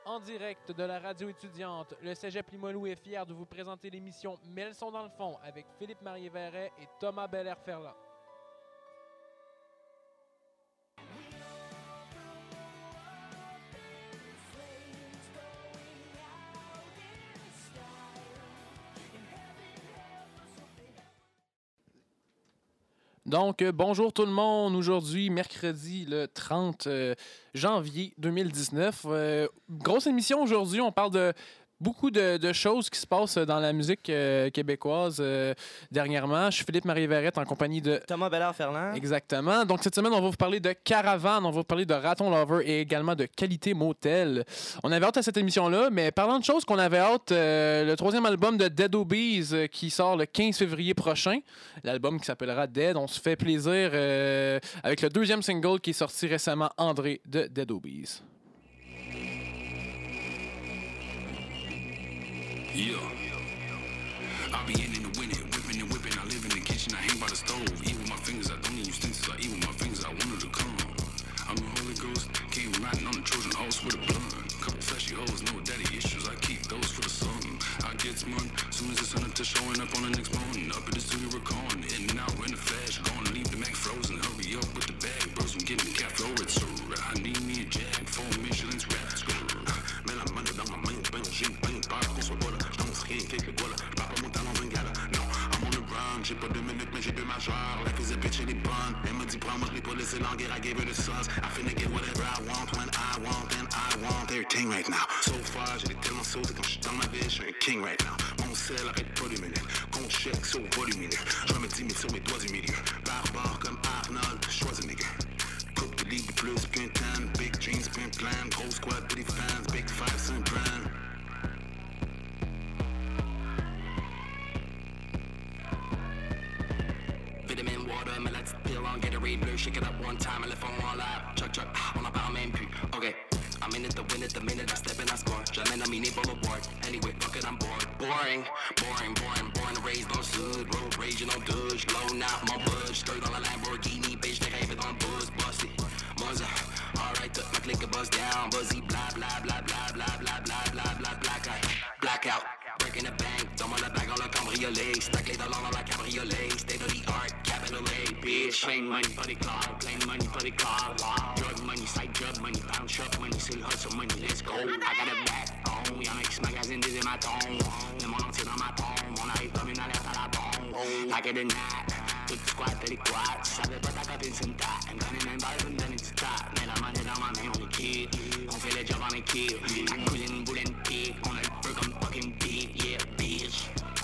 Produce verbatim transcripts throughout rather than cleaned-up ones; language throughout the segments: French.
En direct de la radio étudiante, le Cégep Limoilou est fier de vous présenter l'émission Mais elles sont dans le fond avec Philippe Marié-Verret et Thomas Belair-Ferland. Donc, euh, bonjour tout le monde. Aujourd'hui, mercredi le trente janvier deux mille dix-neuf. Euh, grosse émission aujourd'hui. On parle de beaucoup de, de choses qui se passent dans la musique euh, québécoise euh, dernièrement. Je suis Philippe Marié-Verret en compagnie de Thomas Belair-Ferland. Exactement. Donc, cette semaine, on va vous parler de Caravane, on va vous parler de Raton Lover et également de Qualité Motel. On avait hâte à cette émission-là, mais parlant de choses qu'on avait hâte, euh, le troisième album de Dead Obies euh, qui sort le quinze février prochain. L'album qui s'appellera Dead. On se fait plaisir euh, avec le deuxième single qui est sorti récemment, André, de Dead Obies. Yeah. I be in and win it, whipping and whipping. I live in the kitchen, I hang by the stove. Eat with my fingers, I don't need utensils. I eat with my fingers, I wanted to come. I'm the Holy Ghost, came riding on the Trojan horse with a blood. Couple flashy hoes, no daddy issues. I keep those for the sun. I get smart, soon as the sun to showing up on the next morning. Up at the studio recording, in and out in the flash. Gonna leave the Mac frozen, hurry up with the bag. Bros, I'm getting cat florid, so I need me a jag for Michelin's rap school. Mais la money dans ma main, ben j'ai ben peur qu'on soit pas là. J'danse rien qu'avec le bois là. J'parle pas mon talent d'un gala. Non, I'm on the run. J'ai pas deux minutes, mais j'ai deux majeurs. Life is a bitch, elle est bonne. Elle m'a dit prends-moi, j'l'ai pas laissé languir. I gave her the sauce. I finna get whatever I want when I want, and I want everything right now. So far, j'ai tellement sauté quand j'suis dans ma vie. J'suis un king right now. Mon sel arrête pas de minute. Compte chèque sur volumineux. J'en mets dix mille sur mes doigts du milieu. Barbare comme Arnold Schwarzenegger. Coupe de ligue plus qu'un tan. Big dreams, plein plan. Gros squad, pretty fans. Big five, c'est un brand. Vitamin water, mais la petite pile en Gatorade bleu. Shake it up one time, elle est fond en lab. Chuck, chuck, on en parle même plus. Ok, I'm in it to win it, the minute I step in, I score. Jamais nominé pour l'award. Anyway, fuck it, I'm bored. Boring, boring, boring, born and raised on sud. Road rage, no douche. Blown out, mon budge. Skirt dans la Lamborghini, bitch, t'es rêvé dans le buzz. Busty, Muzza. Alright, took my click a buzz down. Buzzy, blah, blah, blah, blah, blah, blah, blah, blah, blah, black eye. Blackout, breaking the bank. Donne-moi la bague en le cambriolet. Stack les dollars dans la cabriolet. State of the art, capital A, bitch. Plain money for the car, plain money for the car. Drug money, side drug money, pound shop money, c'est le hustle money, let's go. I got a back home, y'en a qui se magasinent des hématomes. Le monde entier dans ma tombe, on arrive comme une alerte à la bombe. Like it or not, tout le squad fait les quads. Tu savais pas ta copine c'est une tape. Un gun et un balle, une donne du tap. Mais la monnaie dans ma main, on est kid. On fait le job en équipe. La couline, boule and pique. On a le feu comme fucking beat, yeah, bitch.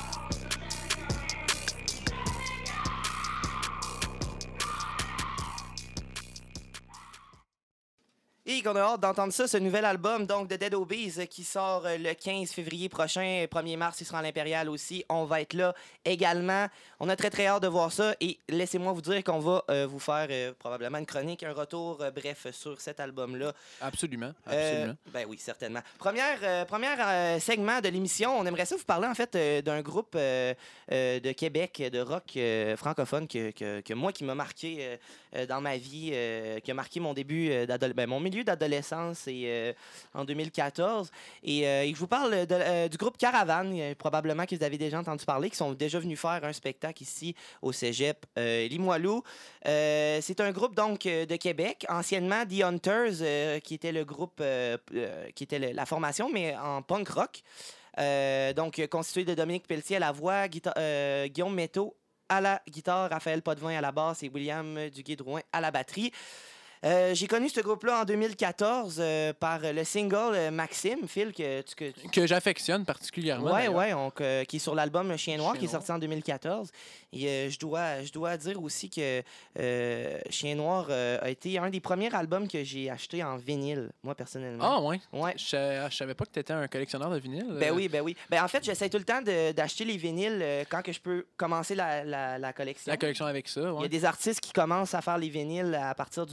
Et qu'on a hâte d'entendre ça, ce nouvel album donc de Dead Obies qui sort le quinze février prochain. premier mars, il sera à l'Impérial aussi. On va être là également. On a très, très hâte de voir ça. Et laissez-moi vous dire qu'on va euh, vous faire euh, probablement une chronique, un retour, euh, bref, sur cet album-là. Absolument, absolument. Euh, ben oui, certainement. Première, euh, première euh, segment de l'émission, on aimerait ça vous parler en fait euh, d'un groupe euh, euh, de Québec, de rock euh, francophone que, que, que moi, qui m'a marqué euh, euh, dans ma vie, euh, qui a marqué mon début euh, d'adolescence, ben, mon milieu d'adolescence et, euh, en deux mille quatorze. Et, euh, et je vous parle de, euh, du groupe Caravane, euh, probablement que vous avez déjà entendu parler, qui sont déjà venus faire un spectacle ici au Cégep euh, Limoilou. Euh, c'est un groupe donc euh, de Québec, anciennement The Hunters, euh, qui était le groupe, euh, euh, qui était le, la formation, mais en punk rock. Euh, donc constitué de Dominique Pelletier à la voix, guita- euh, Guillaume Métaux à la guitare, Raphaël Potvin à la basse et William Duguay-Drouin à la batterie. Euh, j'ai connu ce groupe-là en deux mille quatorze euh, par le single euh, Maxime, Phil, que tu... Que, tu... que j'affectionne particulièrement. Ouais, ouais, on, que, qui est sur l'album Chien Noir, Chien qui est sorti en deux mille quatorze. Et euh, je, dois, je dois dire aussi que euh, Chien Noir euh, a été un des premiers albums que j'ai acheté en vinyle, moi, personnellement. Ah, ouais? Ouais. Je, je savais pas que tu étais un collectionneur de vinyle. Ben oui, ben oui. Ben en fait, j'essaie tout le temps de, d'acheter les vinyles euh, quand que je peux commencer la, la, la collection. La collection avec ça, ouais. Il y a des artistes qui commencent à faire les vinyles à partir du deuxième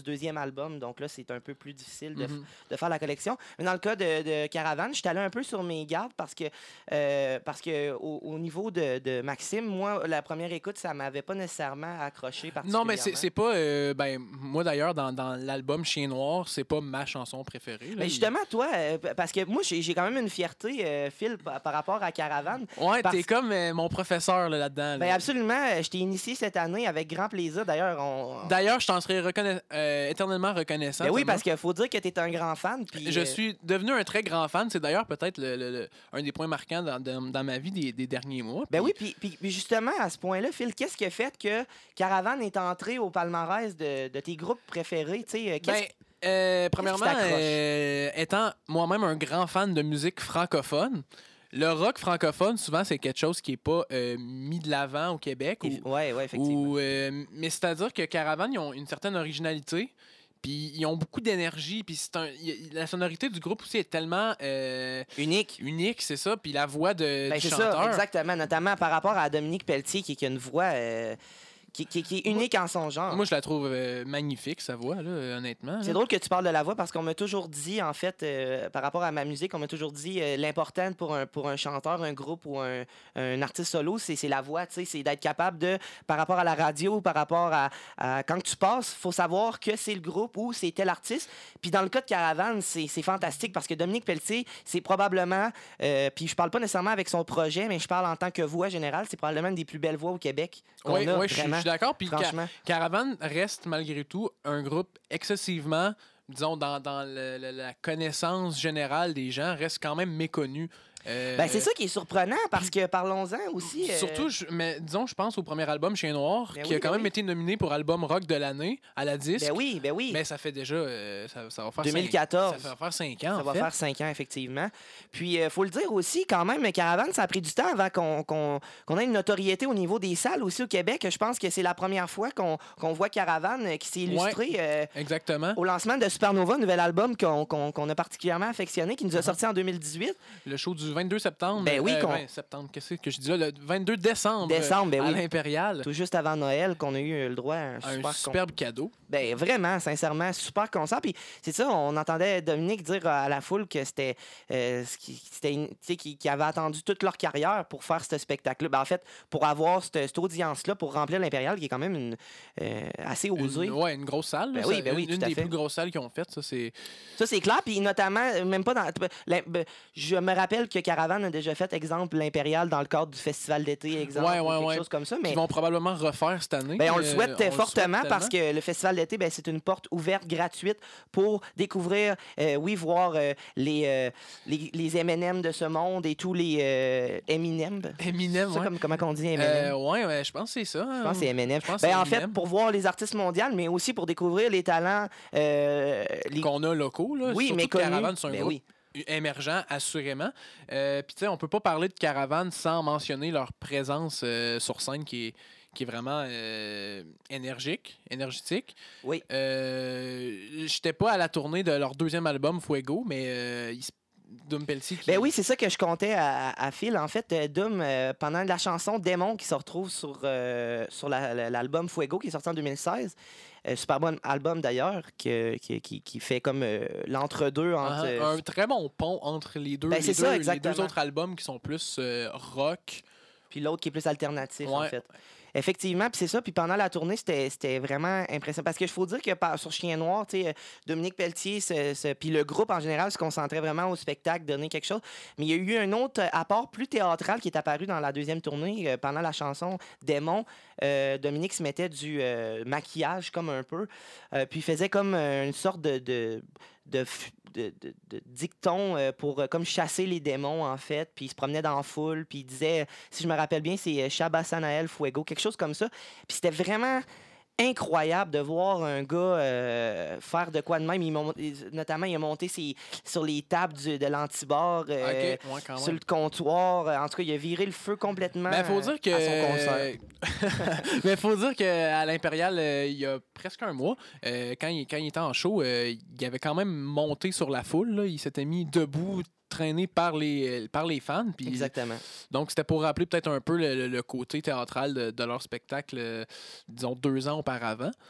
album, donc là, c'est un peu plus difficile de, Mhm. de faire la collection. Mais dans le cas de, de Caravane, je suis allé un peu sur mes gardes parce que, euh, parce que au, au niveau de, de Maxime, moi, la première écoute, ça m'avait pas nécessairement accroché particulièrement. Non, mais c'est c'est pas. euh, ben, moi, d'ailleurs, dans, dans l'album Chien Noir, c'est pas ma chanson préférée. Là. Mais justement, toi, euh, p- parce que moi, j'ai j'ai quand même une fierté, euh, Phil, pa- par rapport à Caravane. Il- Ouais, parce- t'es comme euh, mon professeur là, là-dedans. Ben là. absolument, euh, je t'ai initié cette année avec grand plaisir. D'ailleurs, on. D'ailleurs, je t'en serais reconna- euh, éternellement reconnaissant. Ben oui, Thomas. parce qu'il faut dire que tu es un grand fan. Puis, Je euh, suis devenu un très grand fan. C'est d'ailleurs peut-être le- le- le- un des points marquants dans, dans- dans ma vie des, des derniers mois. Ben Puis- oui, puis, puis- puis justement, à ce point-là, Phil, qu'est-ce qui a fait que Caravane est entré au palmarès de, de tes groupes préférés? Tu sais, euh, qu'est-ce Ben, euh, premièrement, t'accroche? euh, étant moi-même un grand fan de musique francophone, le rock francophone, souvent, c'est quelque chose qui n'est pas euh, mis de l'avant au Québec. qui- Ou, Ouais, ouais, effectivement. ou, euh, mais c'est-à-dire que Caravane, ils ont une certaine originalité. Puis ils ont beaucoup d'énergie. Puis c'est un, y- la sonorité du groupe aussi est tellement euh, Unique. unique, c'est ça. Puis la voix de, Ben, du c'est chanteur. ça, exactement. Notamment par rapport à Dominique Pelletier, qui, qui a une voix euh, qui, qui- qui est unique en son genre. Moi, je la trouve euh, magnifique, sa voix, là, honnêtement. C'est là. drôle que tu parles de la voix parce qu'on m'a toujours dit, en fait, euh, par rapport à ma musique, on m'a toujours dit euh, l'important pour un, pour un chanteur, un groupe ou un, un artiste solo, c'est c'est la voix, tu sais, c'est d'être capable de, par rapport à la radio, par rapport à, à- quand tu passes, faut savoir que c'est le groupe ou c'est tel artiste. Puis dans le cas de Caravane, c'est c'est fantastique parce que Dominique Pelletier, c'est probablement, euh, puis je parle pas nécessairement avec son projet, mais je parle en tant que voix générale, c'est probablement une des plus belles voix au Québec qu'on Oui, a, oui, je suis- je vraiment. suis d'accord. Puis Ca- Franchement. Caravane reste malgré tout un groupe excessivement, disons, dans, dans le- le- la connaissance générale des gens, reste quand même méconnu. Euh, Ben, c'est ça qui est surprenant parce que parlons-en aussi. euh, Surtout, je- mais disons, je pense au premier album Chien Noir, Ben qui oui, a quand ben même oui. été nominé pour album rock de l'année à la disque. Ben oui, ben oui. Mais ça fait déjà. euh, ça, ça va faire deux mille quatorze. cinq, ça va faire cinq ans. Ça en va fait. faire cinq ans, effectivement. Puis, il faut le dire aussi, quand même, Caravane, ça a pris du temps avant qu'on qu'on qu'on ait une notoriété au niveau des salles aussi au Québec. Je pense que c'est la première fois qu'on qu'on voit Caravane euh, qui s'est illustré euh, Exactement. au lancement de Supernova, un nouvel album qu'on qu'on- qu'on a particulièrement affectionné, qui nous a sorti en deux mille dix-huit. Le show du vingt-deux septembre. Ben oui, euh, qu'on- vingt septembre, qu'est-ce que je dis là? Le vingt-deux décembre. Décembre, ben à oui. l'Impérial. Tout juste avant Noël, qu'on a eu le droit à un, Un super con- superbe cadeau. Ben vraiment, sincèrement, super concert. Puis c'est ça, on entendait Dominique dire à la foule que c'était, euh, ce qui- c'était une- tu sais, qu'ils qu'ils avaient attendu toute leur carrière pour faire ce spectacle-là. Ben, en fait, pour avoir cette, cette audience-là, pour remplir l'Impérial, qui est quand même une, euh, assez osée. Une, ouais, une grosse salle. là. Ben oui, Ça- ben oui, une tout à des fait. plus grosses salles qu'ils ont faites. Ça, c'est... Ça, c'est clair. Puis notamment, euh, même pas dans. la- ben, je me rappelle que Caravane a déjà fait, exemple, l'Impérial dans le cadre du festival d'été, exemple, Ouais, ou ouais, quelque ouais. chose comme ça. Mais Qu'ils vont probablement refaire cette année. ben, on le Euh, souhaite on euh, le fortement souhaite parce tellement. que le festival d'été, ben, c'est une porte ouverte, gratuite pour découvrir, euh, oui, voir euh, les, euh, les, les M and M de ce monde et tous les euh, Eminem. Eminem, C'est ça ouais. comme, comment on dit Eminem? Euh, ouais, ouais, je pense que c'est ça. Je pense que c'est Eminem. je pense que Ben, c'est en fait, Eminem. pour voir les artistes mondiaux, mais aussi pour découvrir les talents. euh, les... Qu'on a locaux. Là. Oui, Surtout mais que connus. Caravane, c'est un Ben groupe oui. émergent, assurément. Euh, Puis, tu sais, on peut pas parler de Caravane sans mentionner leur présence euh, sur scène qui est, qui est vraiment euh, énergique, énergétique. Oui. Euh, J'étais pas à la tournée de leur deuxième album, Fuego, mais euh, il se- Dom Pelletier qui... Ben oui, c'est ça que je comptais à, à Phil. En fait, euh, Doom, euh, pendant la chanson Démon qui se retrouve sur, euh, sur la- la- l'album Fuego qui est sorti en deux mille seize, euh, super bon album d'ailleurs, que- qui, qui, qui fait comme euh, l'entre-deux entre. Ah, euh, un très bon pont entre les deux, Ben, les, c'est ça, deux les exactement. deux autres albums qui sont plus euh, rock. Puis l'autre qui est plus alternatif, en Ouais. fait. Effectivement, puis c'est ça. Puis pendant la tournée, c'était c'était vraiment impressionnant. Parce que je faut dire que par- sur Chien Noir, tu sais, euh, Dominique Pelletier, ce- ce- puis le groupe en général se concentrait vraiment au spectacle, donner quelque chose. Mais il y a eu un autre apport plus théâtral qui est apparu dans la deuxième tournée. euh, pendant la chanson Démon, euh, Dominique se mettait du euh, maquillage comme un peu. Euh, puis il faisait comme euh, une sorte de... de de, f- de, de- de dicton euh, pour euh, comme chasser les démons en fait, puis il se promenait dans la foule, puis il disait, si je me rappelle bien, c'est euh, Shabasanael Fuego, quelque chose comme ça. Puis c'était vraiment incroyable de voir un gars euh, faire de quoi de même. Il mon- notamment, il a monté ses- sur les tables du- de l'antibar, euh, Ok, ouais, quand sur même. le comptoir. En tout cas, il a viré le feu complètement Mais faut dire que à son concert. mais faut dire qu'à l'Impérial, euh, il y a presque un mois, euh, quand, il, quand il était en show, euh, il avait quand même monté sur la foule. Là. Il s'était mis debout, traîné par les, par les fans. Puis, Exactement. donc, c'était pour rappeler peut-être un peu le, le- le côté théâtral de, de leur spectacle, euh, disons, deux ans auparavant.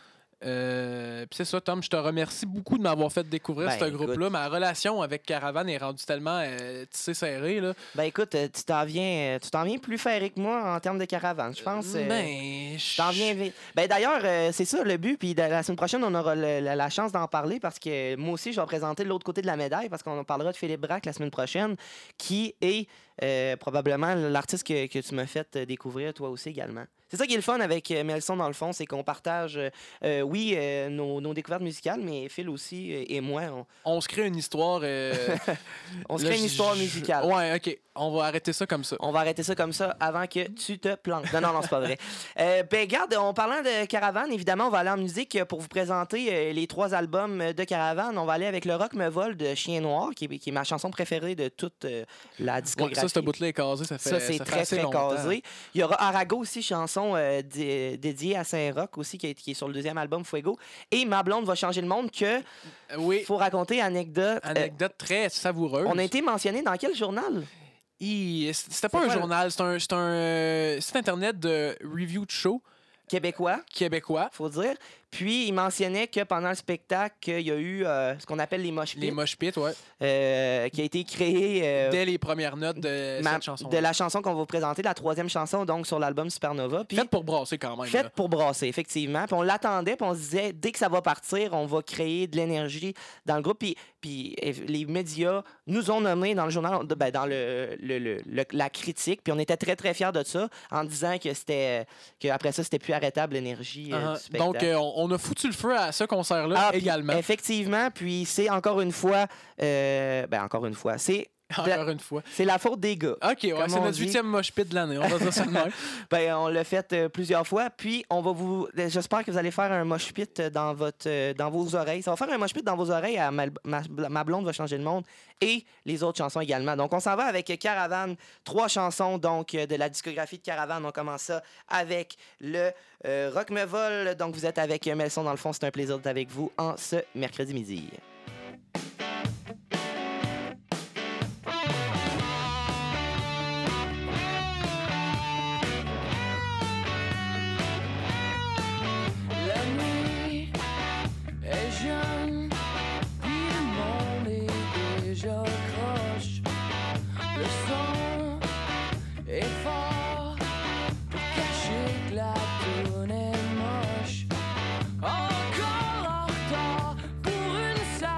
Euh, Puis c'est ça, Tom, je te remercie beaucoup de m'avoir fait découvrir Ben, ce écoute. groupe-là. Ma relation avec Caravane est rendue tellement euh, tissée serrée. Là. Ben écoute, euh, tu t'en viens, euh, tu t'en viens plus ferré que moi en termes de caravane, je pense. euh, Ben, Tu t'en viens vite. Ben d'ailleurs, euh, c'est ça le but. Puis de- la semaine prochaine, on aura le- la, la chance d'en parler parce que moi aussi, je vais présenter l'autre côté de la médaille parce qu'on parlera de Philippe Braque la semaine prochaine, qui est euh, probablement l'artiste que, que tu m'as fait euh, découvrir toi aussi également. C'est ça qui est le fun avec euh, Melson, dans le fond, c'est qu'on partage, euh, euh, oui, euh, nos, nos découvertes musicales, mais Phil aussi euh, et moi, on, on se crée une histoire. euh, on se là, crée une je- histoire je- musicale. Ouais, OK. On va arrêter ça comme ça. On va arrêter ça comme ça avant que tu te plantes. Non, non, non, c'est pas vrai. Euh, ben, garde, en parlant de Caravane, évidemment, on va aller en musique pour vous présenter euh, les trois albums de Caravane. On va aller avec Le Rock me vole de Chien Noir, qui est, qui est ma chanson préférée de toute euh, la Ouais, discographie. ça, ce bout-là est casé. Ça, fait, Ça, c'est ça fait très, assez très longtemps. casé. Il y aura Arago aussi, chanson euh, dé- dédiée à Saint-Roch aussi, qui est, qui est sur le deuxième album Fuego. Et Ma blonde va changer le monde, que Euh, Oui, faut raconter anecdote. Euh, anecdote très savoureuse. on a été mentionné dans quel journal? Hi, C'était pas un quoi le- journal, c'est un, c'est un euh, site internet de review de show Québécois, québécois. faut dire. Puis, il mentionnait que pendant le spectacle, il y a eu euh, ce qu'on appelle les mosh pits, Les mosh pits, ouais. euh, qui a été créé euh, Dès les premières notes de ma- cette chanson. de la chanson qu'on va vous présenter, la troisième chanson, donc sur l'album Supernova. Puis, Faite pour brasser quand même. faite là. pour brasser, effectivement. Puis on l'attendait, puis on se disait, dès que ça va partir, on va créer de l'énergie dans le groupe. Puis, puis eh, les médias nous ont nommés dans le journal, de- ben, dans le, le- le- le- la critique. Puis on était très, très fiers de ça, en disant que c'était qu'après ça, c'était plus arrêtable l'énergie euh, Uh-huh. du spectacle. Donc, euh, on, on a foutu le feu à ce concert-là Ah, puis également. Effectivement, puis c'est encore une fois, euh, ben encore une fois, c'est Encore une fois. c'est la faute des gars. OK, ouais, Comme c'est on notre dit. huitième mosh pit de l'année. On va dire ça de même. Ben, on l'a fait euh, plusieurs fois, puis on va vous. J'espère que vous allez faire un mosh pit dans votre, euh, dans vos oreilles. Ça va faire un mosh pit dans vos oreilles à ma, ma, ma blonde va changer le monde et les autres chansons également. Donc, on s'en va avec Caravane, trois chansons donc euh, de la discographie de Caravane. On commence ça avec le euh, Rock me vole. Donc, vous êtes avec euh, Melson dans le fond. C'est un plaisir d'être avec vous en ce mercredi midi. La nuit est jeune, puis le monde est déjà croche. Le son est fort pour cacher que la tourne est moche. Encore en retard pour une salle.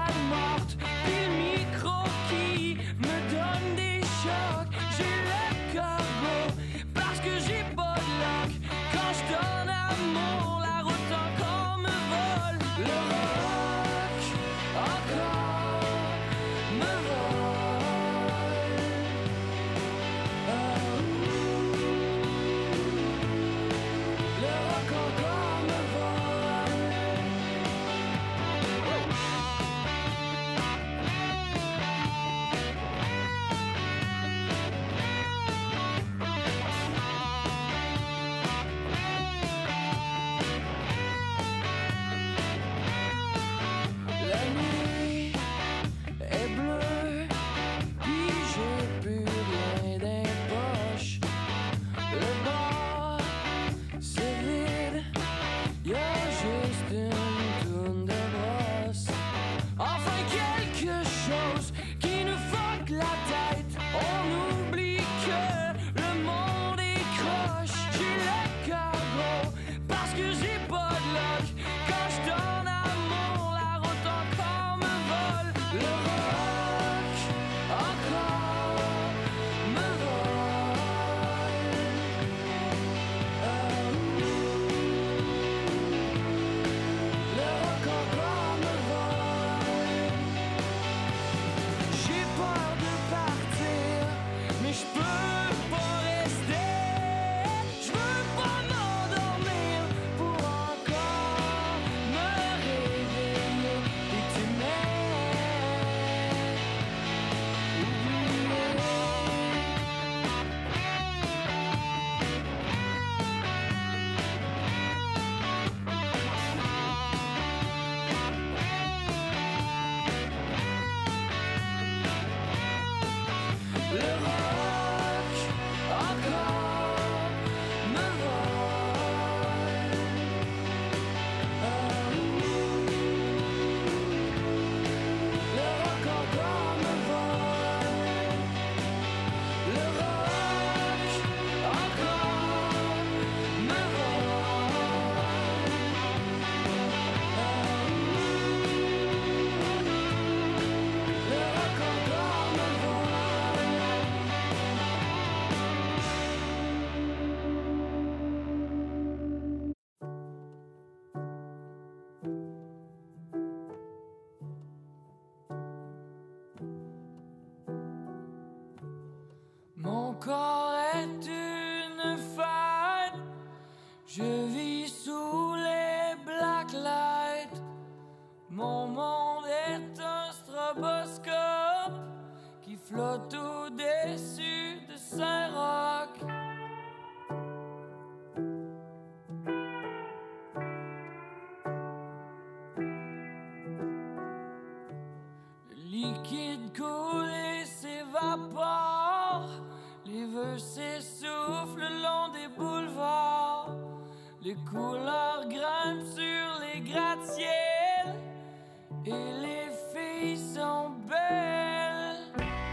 liquide coule et s'évapore. Les vœux s'essoufflent le long des boulevards. Les couleurs grimpent sur les gratte-ciels. Et les filles sont belles.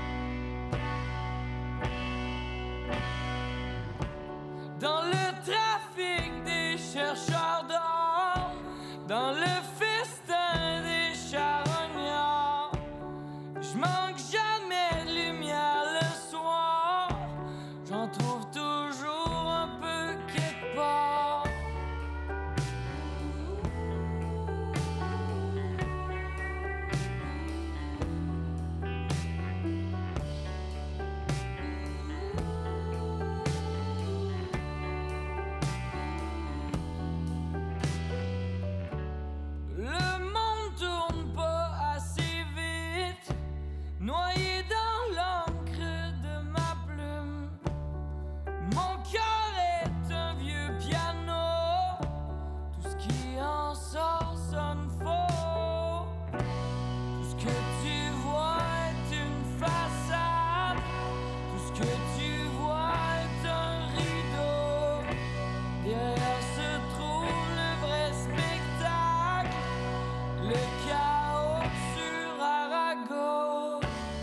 Dans le trafic des chercheurs d'or, dans le festin des charognards, je manque jamais de lumière le soir. J'en trouve toujours un peu quelque part. Le monde tourne pas assez vite, noyé dans l'encre de ma plume. Mon cœur est un vieux piano, tout ce qui en sort sonne faux. Tout ce que tu vois est une façade, tout ce que tu vois est un rideau. Derrière se trouve le vrai spectacle, le chaos sur Arago.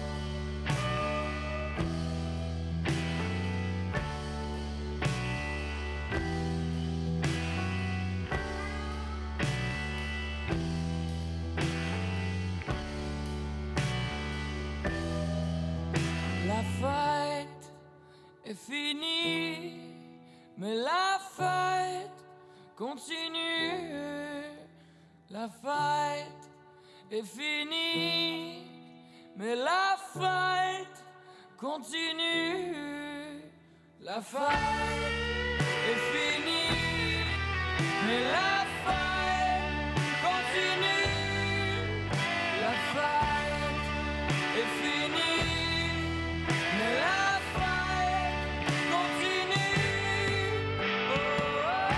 La fête est finie, mais la fête continue. La fête est finie, mais la fête continue. La fête est finie, mais la fête continue. La fête est finie, mais la fête continue. Oh, oh.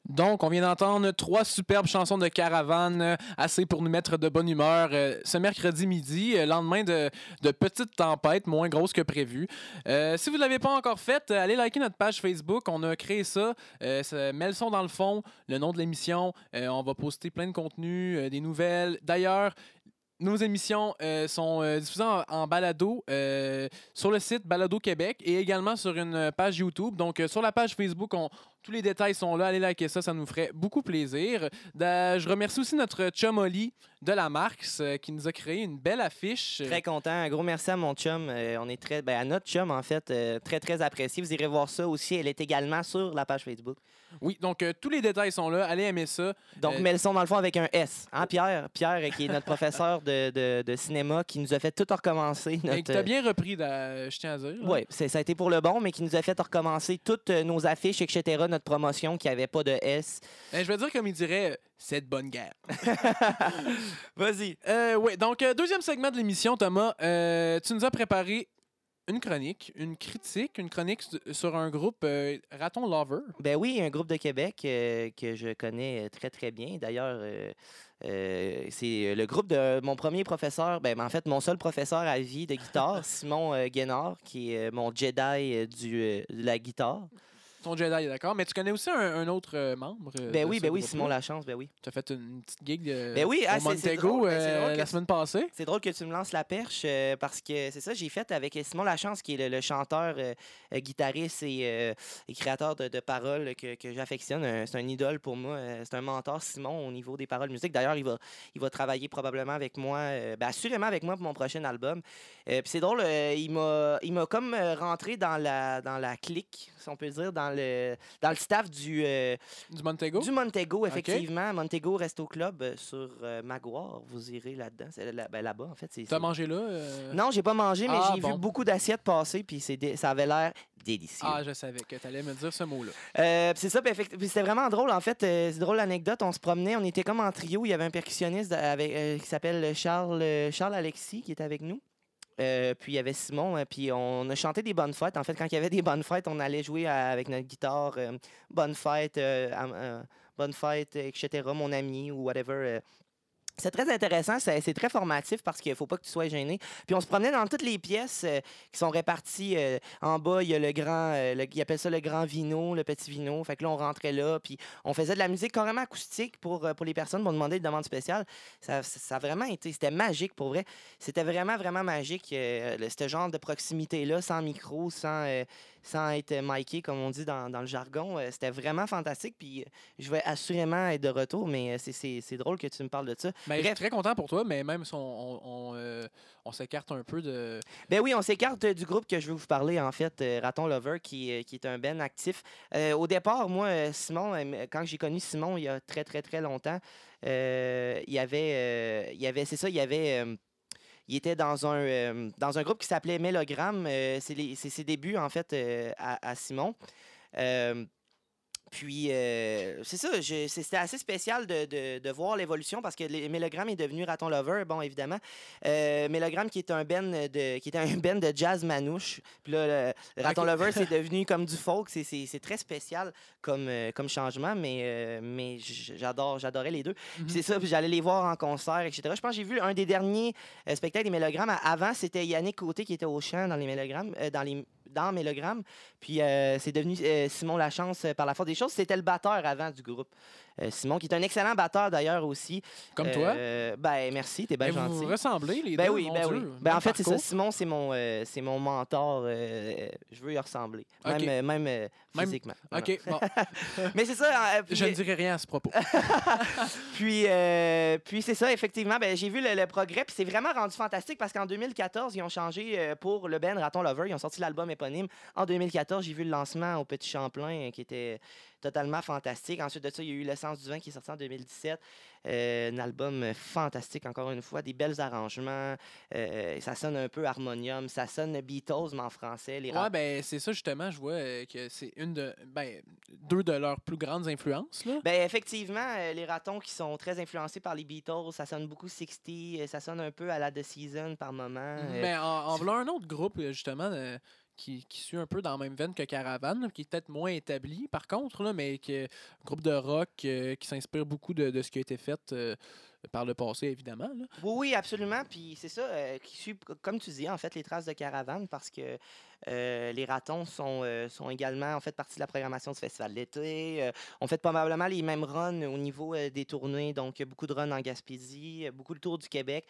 Donc, on vient d'entendre trois superbes chansons de Caravane, euh, assez pour nous mettre de bonne humeur euh, ce mercredi midi, euh, lendemain de, de petite tempête, moins grosse que prévu. Euh, si vous ne l'avez pas encore fait, euh, allez liker notre page Facebook. On a créé ça. Euh, ça met le son dans le fond, le nom de l'émission. Euh, on va poster plein de contenus, euh, des nouvelles. D'ailleurs, nos émissions euh, sont euh, diffusées en, en balado euh, sur le site Balado Québec et également sur une page YouTube. Donc, euh, sur la page Facebook, on- tous les détails sont là. Allez liker ça, ça nous ferait beaucoup plaisir. Da- je remercie aussi notre chum Oli de la Marx euh, qui nous a créé une belle affiche. Très content. Un gros merci à mon chum. Euh, on est très, ben, à notre chum, en fait, euh, très, très apprécié. Vous irez voir ça aussi. Elle est également sur la page Facebook. Oui, donc euh, tous les détails sont là. Allez aimer ça. Donc, Euh, mets le son dans le fond avec un S. Hein, Pierre? Pierre, euh, qui est notre professeur de, de, de cinéma, qui nous a fait tout recommencer. Et Notre, que t'as bien repris, da- je tiens à dire. là. Oui, ça a été pour le bon, mais qui nous a fait recommencer toutes euh, nos affiches, et cetera, notre promotion qui n'avait pas de S. Euh, je vais dire comme il dirait, euh, cette bonne guerre. Vas-y. Euh, oui, donc euh, deuxième segment de l'émission, Thomas. Euh, tu nous as préparé une chronique, une critique, une chronique s- sur un groupe euh, Raton Lover. Ben oui, un groupe de Québec euh, que je connais euh, très, très bien. D'ailleurs, euh, euh, c'est le groupe de mon premier professeur, ben, en fait, mon seul professeur à vie de guitare, Simon euh, Guénard, qui est euh, mon Jedi euh, du, euh, de la guitare. Ton Jedi, d'accord. Mais tu connais aussi un, un autre euh, membre. euh, Ben de oui, ce ben oui, groupe-là. Simon Lachance, ben oui. Tu as fait une petite gig euh, Ben oui, ah, au c'est- c'est Montego drôle, ben c'est euh, drôle que la tu- semaine passée. C'est drôle que tu me lances la perche euh, parce que c'est ça, j'ai fait avec Simon Lachance, qui est le, le chanteur, euh, euh, guitariste et, euh, et créateur de, de paroles que, que j'affectionne. Euh, c'est un idole pour moi. Euh, c'est un mentor, Simon, au niveau des paroles musique. D'ailleurs, il va, il va travailler probablement avec moi, euh, ben, assurément avec moi pour mon prochain album. Euh, Puis c'est drôle, euh, il m'a il m'a comme euh, rentré dans la, dans la clique, si on peut dire, dans le, dans le staff du, euh, Du Montego. du Montego, effectivement. Montego Resto Club euh, sur euh, Maguire. Vous irez là-dedans. C'est là- ben, là-bas, en fait. c'est- Tu as c'est- mangé là? euh? Non, j'ai pas mangé, mais Ah, j'ai bon. vu beaucoup d'assiettes passer, puis c'est dé- ça avait l'air délicieux. Ah, je savais que tu allais me dire ce mot-là. Euh, puis c'est ça, puis effect- puis c'était vraiment drôle, en fait. euh, c'est drôle l'anecdote. On se promenait, on était comme en trio. Il y avait un percussionniste avec, euh, qui s'appelle Charles, euh, Charles Alexis qui était avec nous. Euh, puis il y avait Simon, euh, puis on a chanté des bonnes fêtes. En fait, quand il y avait des bonnes fêtes, on allait jouer à- avec notre guitare, euh, bonne fête, euh, à- euh, bonne fête, et cetera, mon ami ou whatever. euh. C'est très intéressant, c'est c'est très formatif parce qu'il ne faut pas que tu sois gêné. Puis on se promenait dans toutes les pièces euh, qui sont réparties. euh, en bas, il y a le grand, euh, le- ils appellent ça le grand vino, le petit vino. Fait que là, on rentrait là, puis on faisait de la musique carrément acoustique pour, euh, pour les personnes pour demander une demande spéciale. Ça, ça, ça a vraiment été, c'était magique pour vrai. C'était vraiment, vraiment magique, euh, le- ce genre de proximité-là, sans micro, sans, euh, sans être miké, comme on dit dans, dans le jargon. Euh, c'était vraiment fantastique, puis euh, je vais assurément être de retour, mais euh, c'est- c'est c'est drôle que tu me parles de ça. Ben, je suis Bref. très content pour toi, mais même si on, on, on, euh, on s'écarte un peu de. Ben oui, on s'écarte euh, du groupe que je veux vous parler, en fait, euh, Raton Lover, qui, euh, qui est un ben actif. Euh, au départ, moi, euh, Simon, euh, quand j'ai connu Simon il y a très, très, très longtemps, euh, il y avait, euh, il y avait c'est ça, il y avait... euh, il était dans un, euh, dans un groupe qui s'appelait Mélogramme. Euh, c'est les- c'est ses débuts, en fait, euh, à, à Simon. Euh, Puis, euh, c'est ça, je- c'est- c'était assez spécial de, de- de voir l'évolution parce que les- Mélogramme est devenu Raton Lover, bon, évidemment. Euh, Mélogramme qui est un ben de, qui était un ben de jazz manouche. Puis là, le Raton Ok. Lover, c'est devenu comme du folk. C'est- C'est c'est très spécial comme, euh, comme changement, mais, euh, mais j- j'adore, j'adorais les deux. Puis Mhm. c'est ça, puis j'allais les voir en concert, et cetera. Je pense que j'ai vu un des derniers euh, spectacles des Mélogrammes. Avant, c'était Yannick Côté qui était au chant dans les Mélogrammes, euh, dans les dans Mélogramme. Puis euh, c'est devenu euh, Simon Lachance euh, par la force des choses. C'était le batteur avant du groupe. Euh, Simon, qui est un excellent batteur d'ailleurs aussi. Comme toi. Euh, Ben merci, t'es bien Ben, gentil. vous vous ressemblez, les Ben deux. oui, mon ben Dieu. oui. Même Ben en fait, c'est ça. parcours. Simon, c'est mon, euh, c'est mon mentor. euh, je veux y ressembler. Même, Ok. euh, même, euh, Même- physiquement. OK, bon. Mais c'est ça. euh, puis- Je ne dirai rien à ce propos. puis, euh, puis c'est ça, effectivement, ben, j'ai vu le, le progrès, puis c'est vraiment rendu fantastique parce qu'en deux mille quatorze, ils ont changé euh, pour le band Raton Lover, ils ont sorti l'album éponyme. En deux mille quatorze, j'ai vu le lancement au Petit Champlain euh, qui était totalement fantastique. Ensuite de ça, il y a eu L'essence du vin qui est sorti en deux mille dix-sept. Euh, un album euh, fantastique, encore une fois, des belles arrangements. Euh, ça sonne un peu harmonium, ça sonne Beatles, mais en français. Les Ouais, rap- ben c'est ça justement, je vois euh, que c'est une de ben deux de leurs plus grandes influences là. Ben, effectivement, euh, les ratons qui sont très influencés par les Beatles, ça sonne beaucoup soixante, euh, ça sonne un peu à la The Season par moment. euh, Ben en, en voilà un autre groupe euh, justement euh, qui, qui suit un peu dans la même veine que Caravane, là, qui est peut-être moins établi par contre, là, mais qui est un groupe de rock euh, qui s'inspire beaucoup de, de ce qui a été fait euh, par le passé, évidemment. Là. Oui, oui, absolument. Puis c'est ça, euh, qui suit, comme tu dis, en fait, les traces de Caravane, parce que euh, les Ratons sont, euh, sont également en fait partie de la programmation du Festival d'été. Euh, on fait probablement les mêmes runs au niveau euh, des tournées, donc beaucoup de runs en Gaspésie, euh, beaucoup le tour du Québec.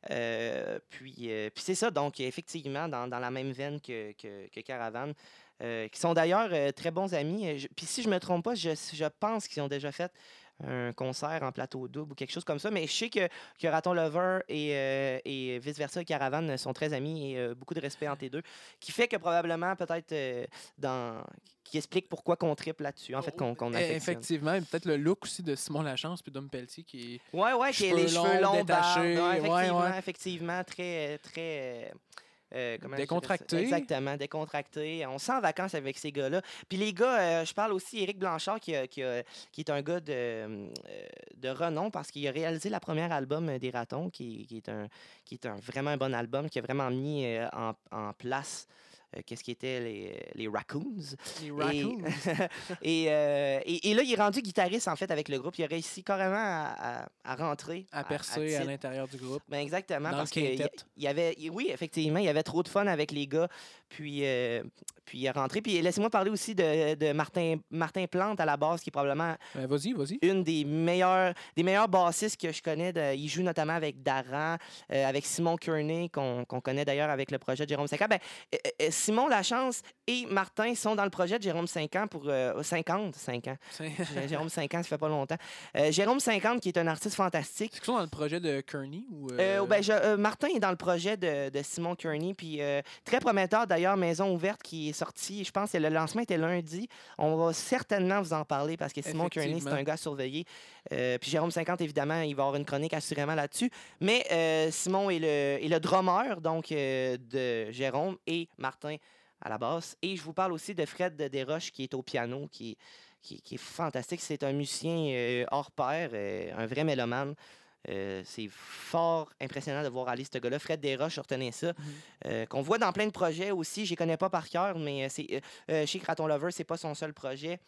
Euh, puis euh, puis c'est ça, donc effectivement, dans, dans la même veine que, que, que Caravane. Euh, qui sont d'ailleurs euh, très bons amis. Euh, je- Puis si je me trompe pas, je, je pense qu'ils ont déjà fait un concert en plateau double ou quelque chose comme ça. Mais je sais que, que Raton Lover et, euh, et vice-versa, Caravane sont très amis et euh, beaucoup de respect entre les deux. Qui fait que probablement, peut-être, euh, dans qui explique pourquoi qu'on triple là-dessus, en fait, qu'on qu'on Eh, affectionne. Effectivement, et peut-être le look aussi de Simon Lachance puis Dom Pelletier qui est. Ouais, ouais, qui a Cheveux les cheveux longs, longs, barbe. détachés, Ouais, ouais, effectivement, ouais. effectivement, très, très. euh, euh, comment je dirais ça? Décontracté. Exactement, décontracté. On sent en vacances avec ces gars-là. Puis les gars, euh, je parle aussi Éric Blanchard, qui, a- qui, a- qui est un gars de, euh, de renom parce qu'il a réalisé la première album des Ratons, qui, qui est, un, qui est un, vraiment un bon album, qui a vraiment mis euh, en, en place euh, qu'est-ce qui était les, les Raccoons. Les Et, Raccoons. et, euh, et- et là, il est rendu guitariste, en fait, avec le groupe. Il a réussi carrément à, à- à rentrer. à percer à, titre. l'intérieur du groupe. Ben exactement, Dans parce le qu'il quintet. y, y avait, y- oui, effectivement, il y avait trop de fun avec les gars, puis, euh, puis il est rentré. Puis laissez-moi parler aussi de, de Martin, Martin Plante à la basse, qui est probablement Ben, vas-y, vas-y. une des meilleures, des meilleurs bassistes que je connais. De- il joue notamment avec Daran, euh, avec Simon Kearney, qu'on qu'on connaît d'ailleurs avec le projet de Jérôme Cinquant. Ben, euh, euh, Simon Lachance et Martin sont dans le projet de Jérôme Cinquant pour euh, cinquante, cinq ans. C'est Jérôme Cinquant, ça fait pas longtemps. Euh, Jérôme Cinquante, qui est un artiste fantastique. c'est dans le projet de Kearney ou. euh, Euh, ben, je- euh, Martin est dans le projet de, de Simon Kearney, puis euh, très prometteur d'ailleurs, Maison ouverte qui est sorti, je pense que le lancement était lundi. On va certainement vous en parler parce que Simon Kearney, c'est Effectivement. un gars surveillé. Euh, puis Jérôme cinquante, évidemment, il va avoir une chronique assurément là-dessus. Mais euh, Simon est le, est le drummer donc, euh, de Jérôme et Martin à la basse. Et je vous parle aussi de Fred Desroches qui est au piano, qui, qui, qui est fantastique. C'est un musicien euh, hors pair, euh, un vrai mélomane. Euh, c'est fort impressionnant de voir aller ce gars-là. Fred Desroches, retenez ça. Euh, qu'on voit dans plein de projets aussi. Je ne les connais pas par cœur, mais euh, c'est, euh, euh, chez Raton Lover, c'est pas son seul projet.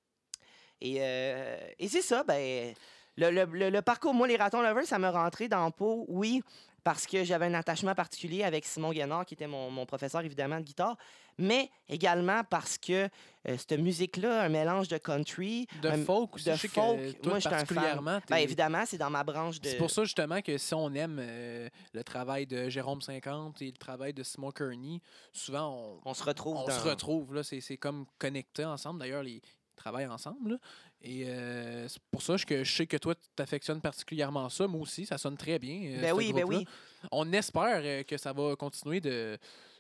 Et, euh, et c'est ça, ben, le, le- le- le parcours, moi, les Ratons Lovers, ça m'a rentré dans le pot, oui, parce que j'avais un attachement particulier avec Simon Guénard, qui était mon, mon professeur, évidemment, de guitare, mais également parce que euh, cette musique-là, un mélange de country, de un- folk aussi. de je sais folk, que toi, moi, j'étais un fan. particulièrement. Ben, t'es- évidemment, c'est dans ma branche de... C'est pour ça justement que si on aime euh, le travail de Jérôme cinquante et le travail de Simon Kearney, souvent on, On se retrouve on dans... se retrouve. Là, c'est, c'est comme connecté ensemble. D'ailleurs, les- ils travaillent ensemble. là. Et euh, c'est pour ça que je sais que toi, tu t'affectionnes particulièrement ça. Moi aussi, ça sonne très bien. euh, Ben ce oui, ben groupe-là. oui. On espère euh, que ça va continuer de.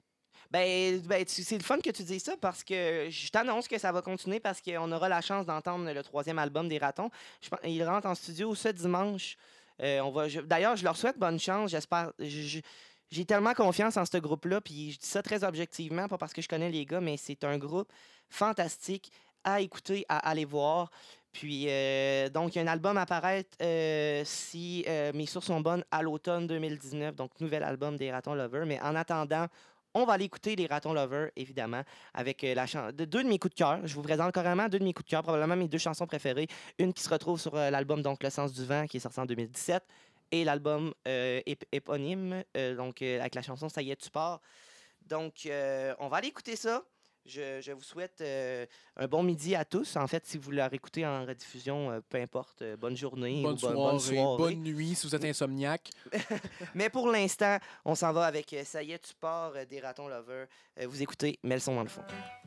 Ben, ben, tu- c'est le fun que tu dises ça parce que je t'annonce que ça va continuer parce qu'on aura la chance d'entendre le troisième album des Ratons. Je pense, ils rentrent en studio ce dimanche. Euh, on va, je- d'ailleurs, je leur souhaite bonne chance. J'espère. je- je- J'ai tellement confiance en ce groupe-là, puis je dis ça très objectivement, pas parce que je connais les gars, mais c'est un groupe fantastique à écouter, à aller voir. Puis, euh, donc, il y a un album à paraître, euh, si euh, mes sources sont bonnes, à l'automne deux mille dix-neuf, donc nouvel album des Ratons Lovers. Mais en attendant, on va aller écouter les Ratons Lovers, évidemment, avec euh, la chan- de, deux de mes coups de cœur. Je vous présente carrément deux de mes coups de cœur, probablement mes deux chansons préférées. Une qui se retrouve sur euh, l'album donc Le Sens du Vent, qui est sorti en deux mille dix-sept, et l'album euh, ép- éponyme, euh, donc euh, avec la chanson Ça y est, tu pars. Donc, euh, on va aller écouter ça. Je, je vous souhaite euh, un bon midi à tous. En fait, si vous la réécoutez en rediffusion, euh, peu importe, euh, bonne journée Bonne ou bo- soirée, bonne soirée. bonne nuit si vous êtes insomniaque. Mais pour l'instant, on s'en va avec euh, Ça y est, tu pars euh, des Ratons Lovers. Euh, vous écoutez, mets le son dans le fond.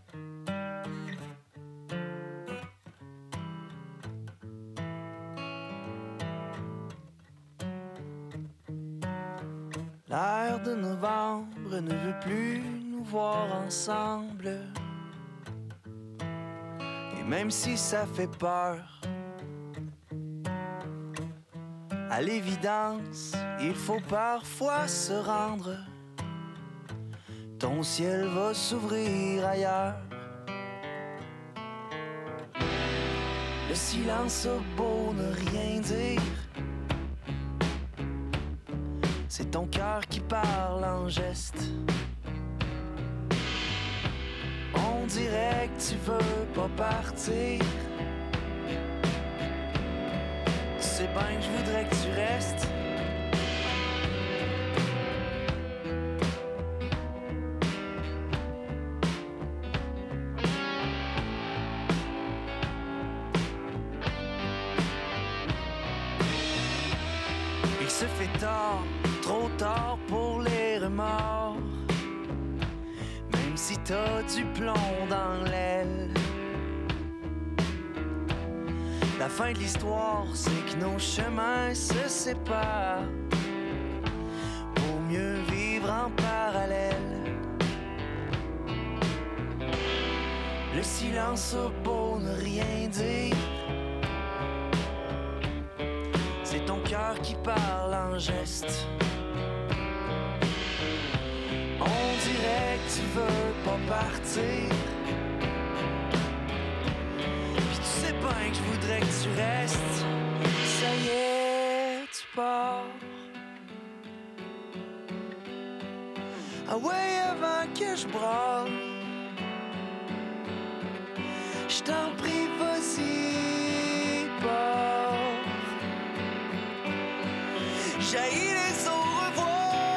L'air de novembre ne veut plus nous voir ensemble. Et même si ça fait peur, à l'évidence, il faut parfois se rendre. Ton ciel va s'ouvrir ailleurs. Le silence a beau ne rien dire, c'est ton cœur qui parle en gestes. dirait que tu veux pas partir. Tu sais bien que je voudrais que tu restes. Il se fait tard, trop tard pour les remords. Même si t'as du plomb dans l'aile. La fin de l'histoire, c'est que nos chemins se séparent pour mieux vivre en parallèle. Le silence a beau ne rien dire. C'est ton cœur qui parle en gestes. On dirait que tu veux pas partir. Puis tu sais bien que je voudrais que tu restes. Ça y est, tu pars. Ah ouais, avant que je braille. Je t'en prie, vas-y, pars. J'haïs les au revoir.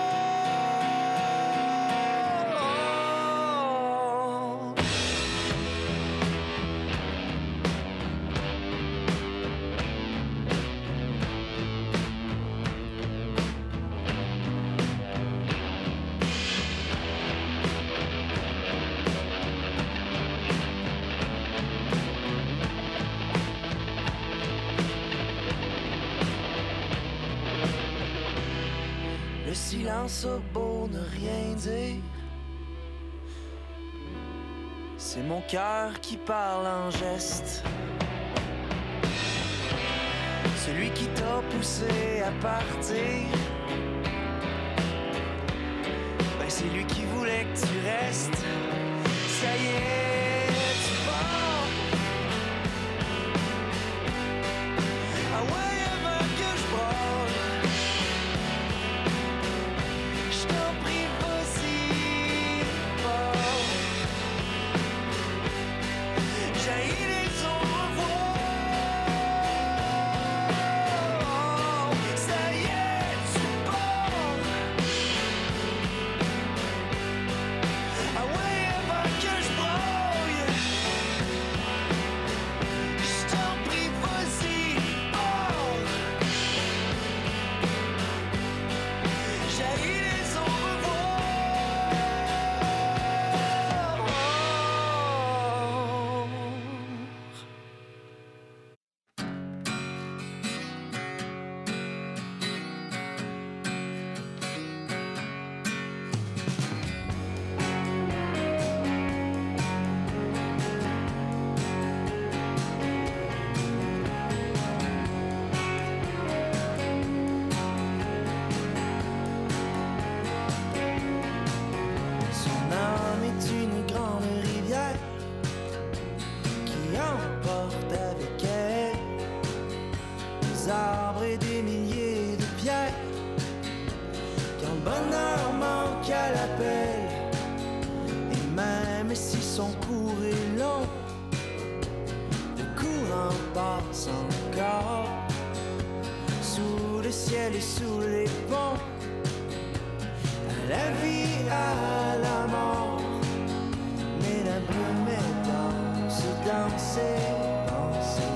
Le silence a beau ne rien dire. C'est mon cœur qui parle en gestes. Celui qui t'a poussé à partir. Ben c'est lui qui voulait que tu restes. Ça y est, tu pars. Ah ouais, avant que je braille. Je t'en prie, vas-y, pars. J'haïs les au revoir. Ça y est, tu pars. Ah ouais, avant que je braille. Je t'en prie, vas-y, pars. J'haïs les au Son âme est une grande rivière qui emporte avec elle des arbres et des milliers de pierres. Quand le bonheur manque à l'appel, et même si son cours est long, le courant passe encore sous le ciel et sous les ponts. À la vie, à la mort, mais la brume est danse, danser, danser.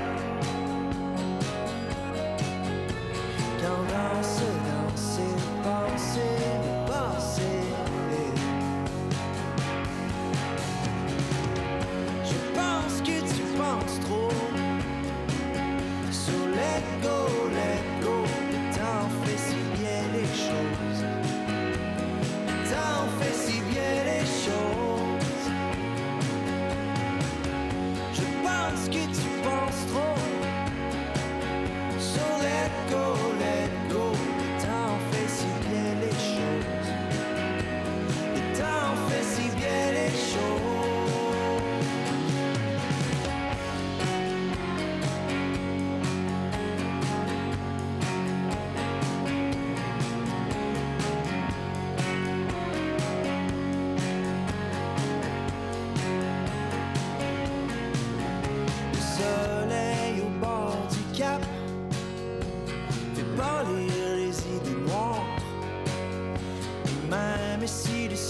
Quand danse, danser, penser, penser. Je pense que tu penses trop. So let go, let go. T'en fais si bien les choses. T'en fais si bien les choses. Je pense que tu penses trop. So let go, let go. T'en fais si bien les choses. Et t'en fais si bien les choses.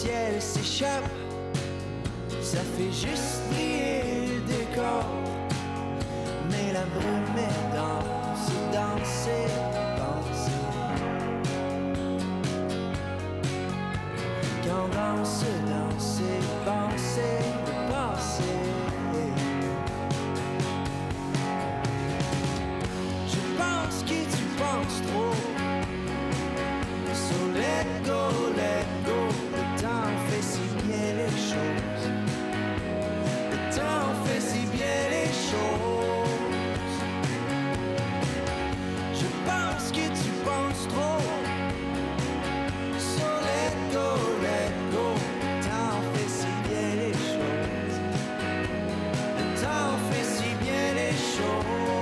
ciel s'échappe, ça fait juste briller le décor. Mais la brume est danse, danser, danser. Quand danse, danser, penser, passer. Je pense que tu penses trop. So let go, let go. Le temps fait si bien les choses. Le temps fait si bien les choses. Je pense que tu penses trop. So let go, let go. Le temps fait si bien les choses. Le temps fait si bien les choses.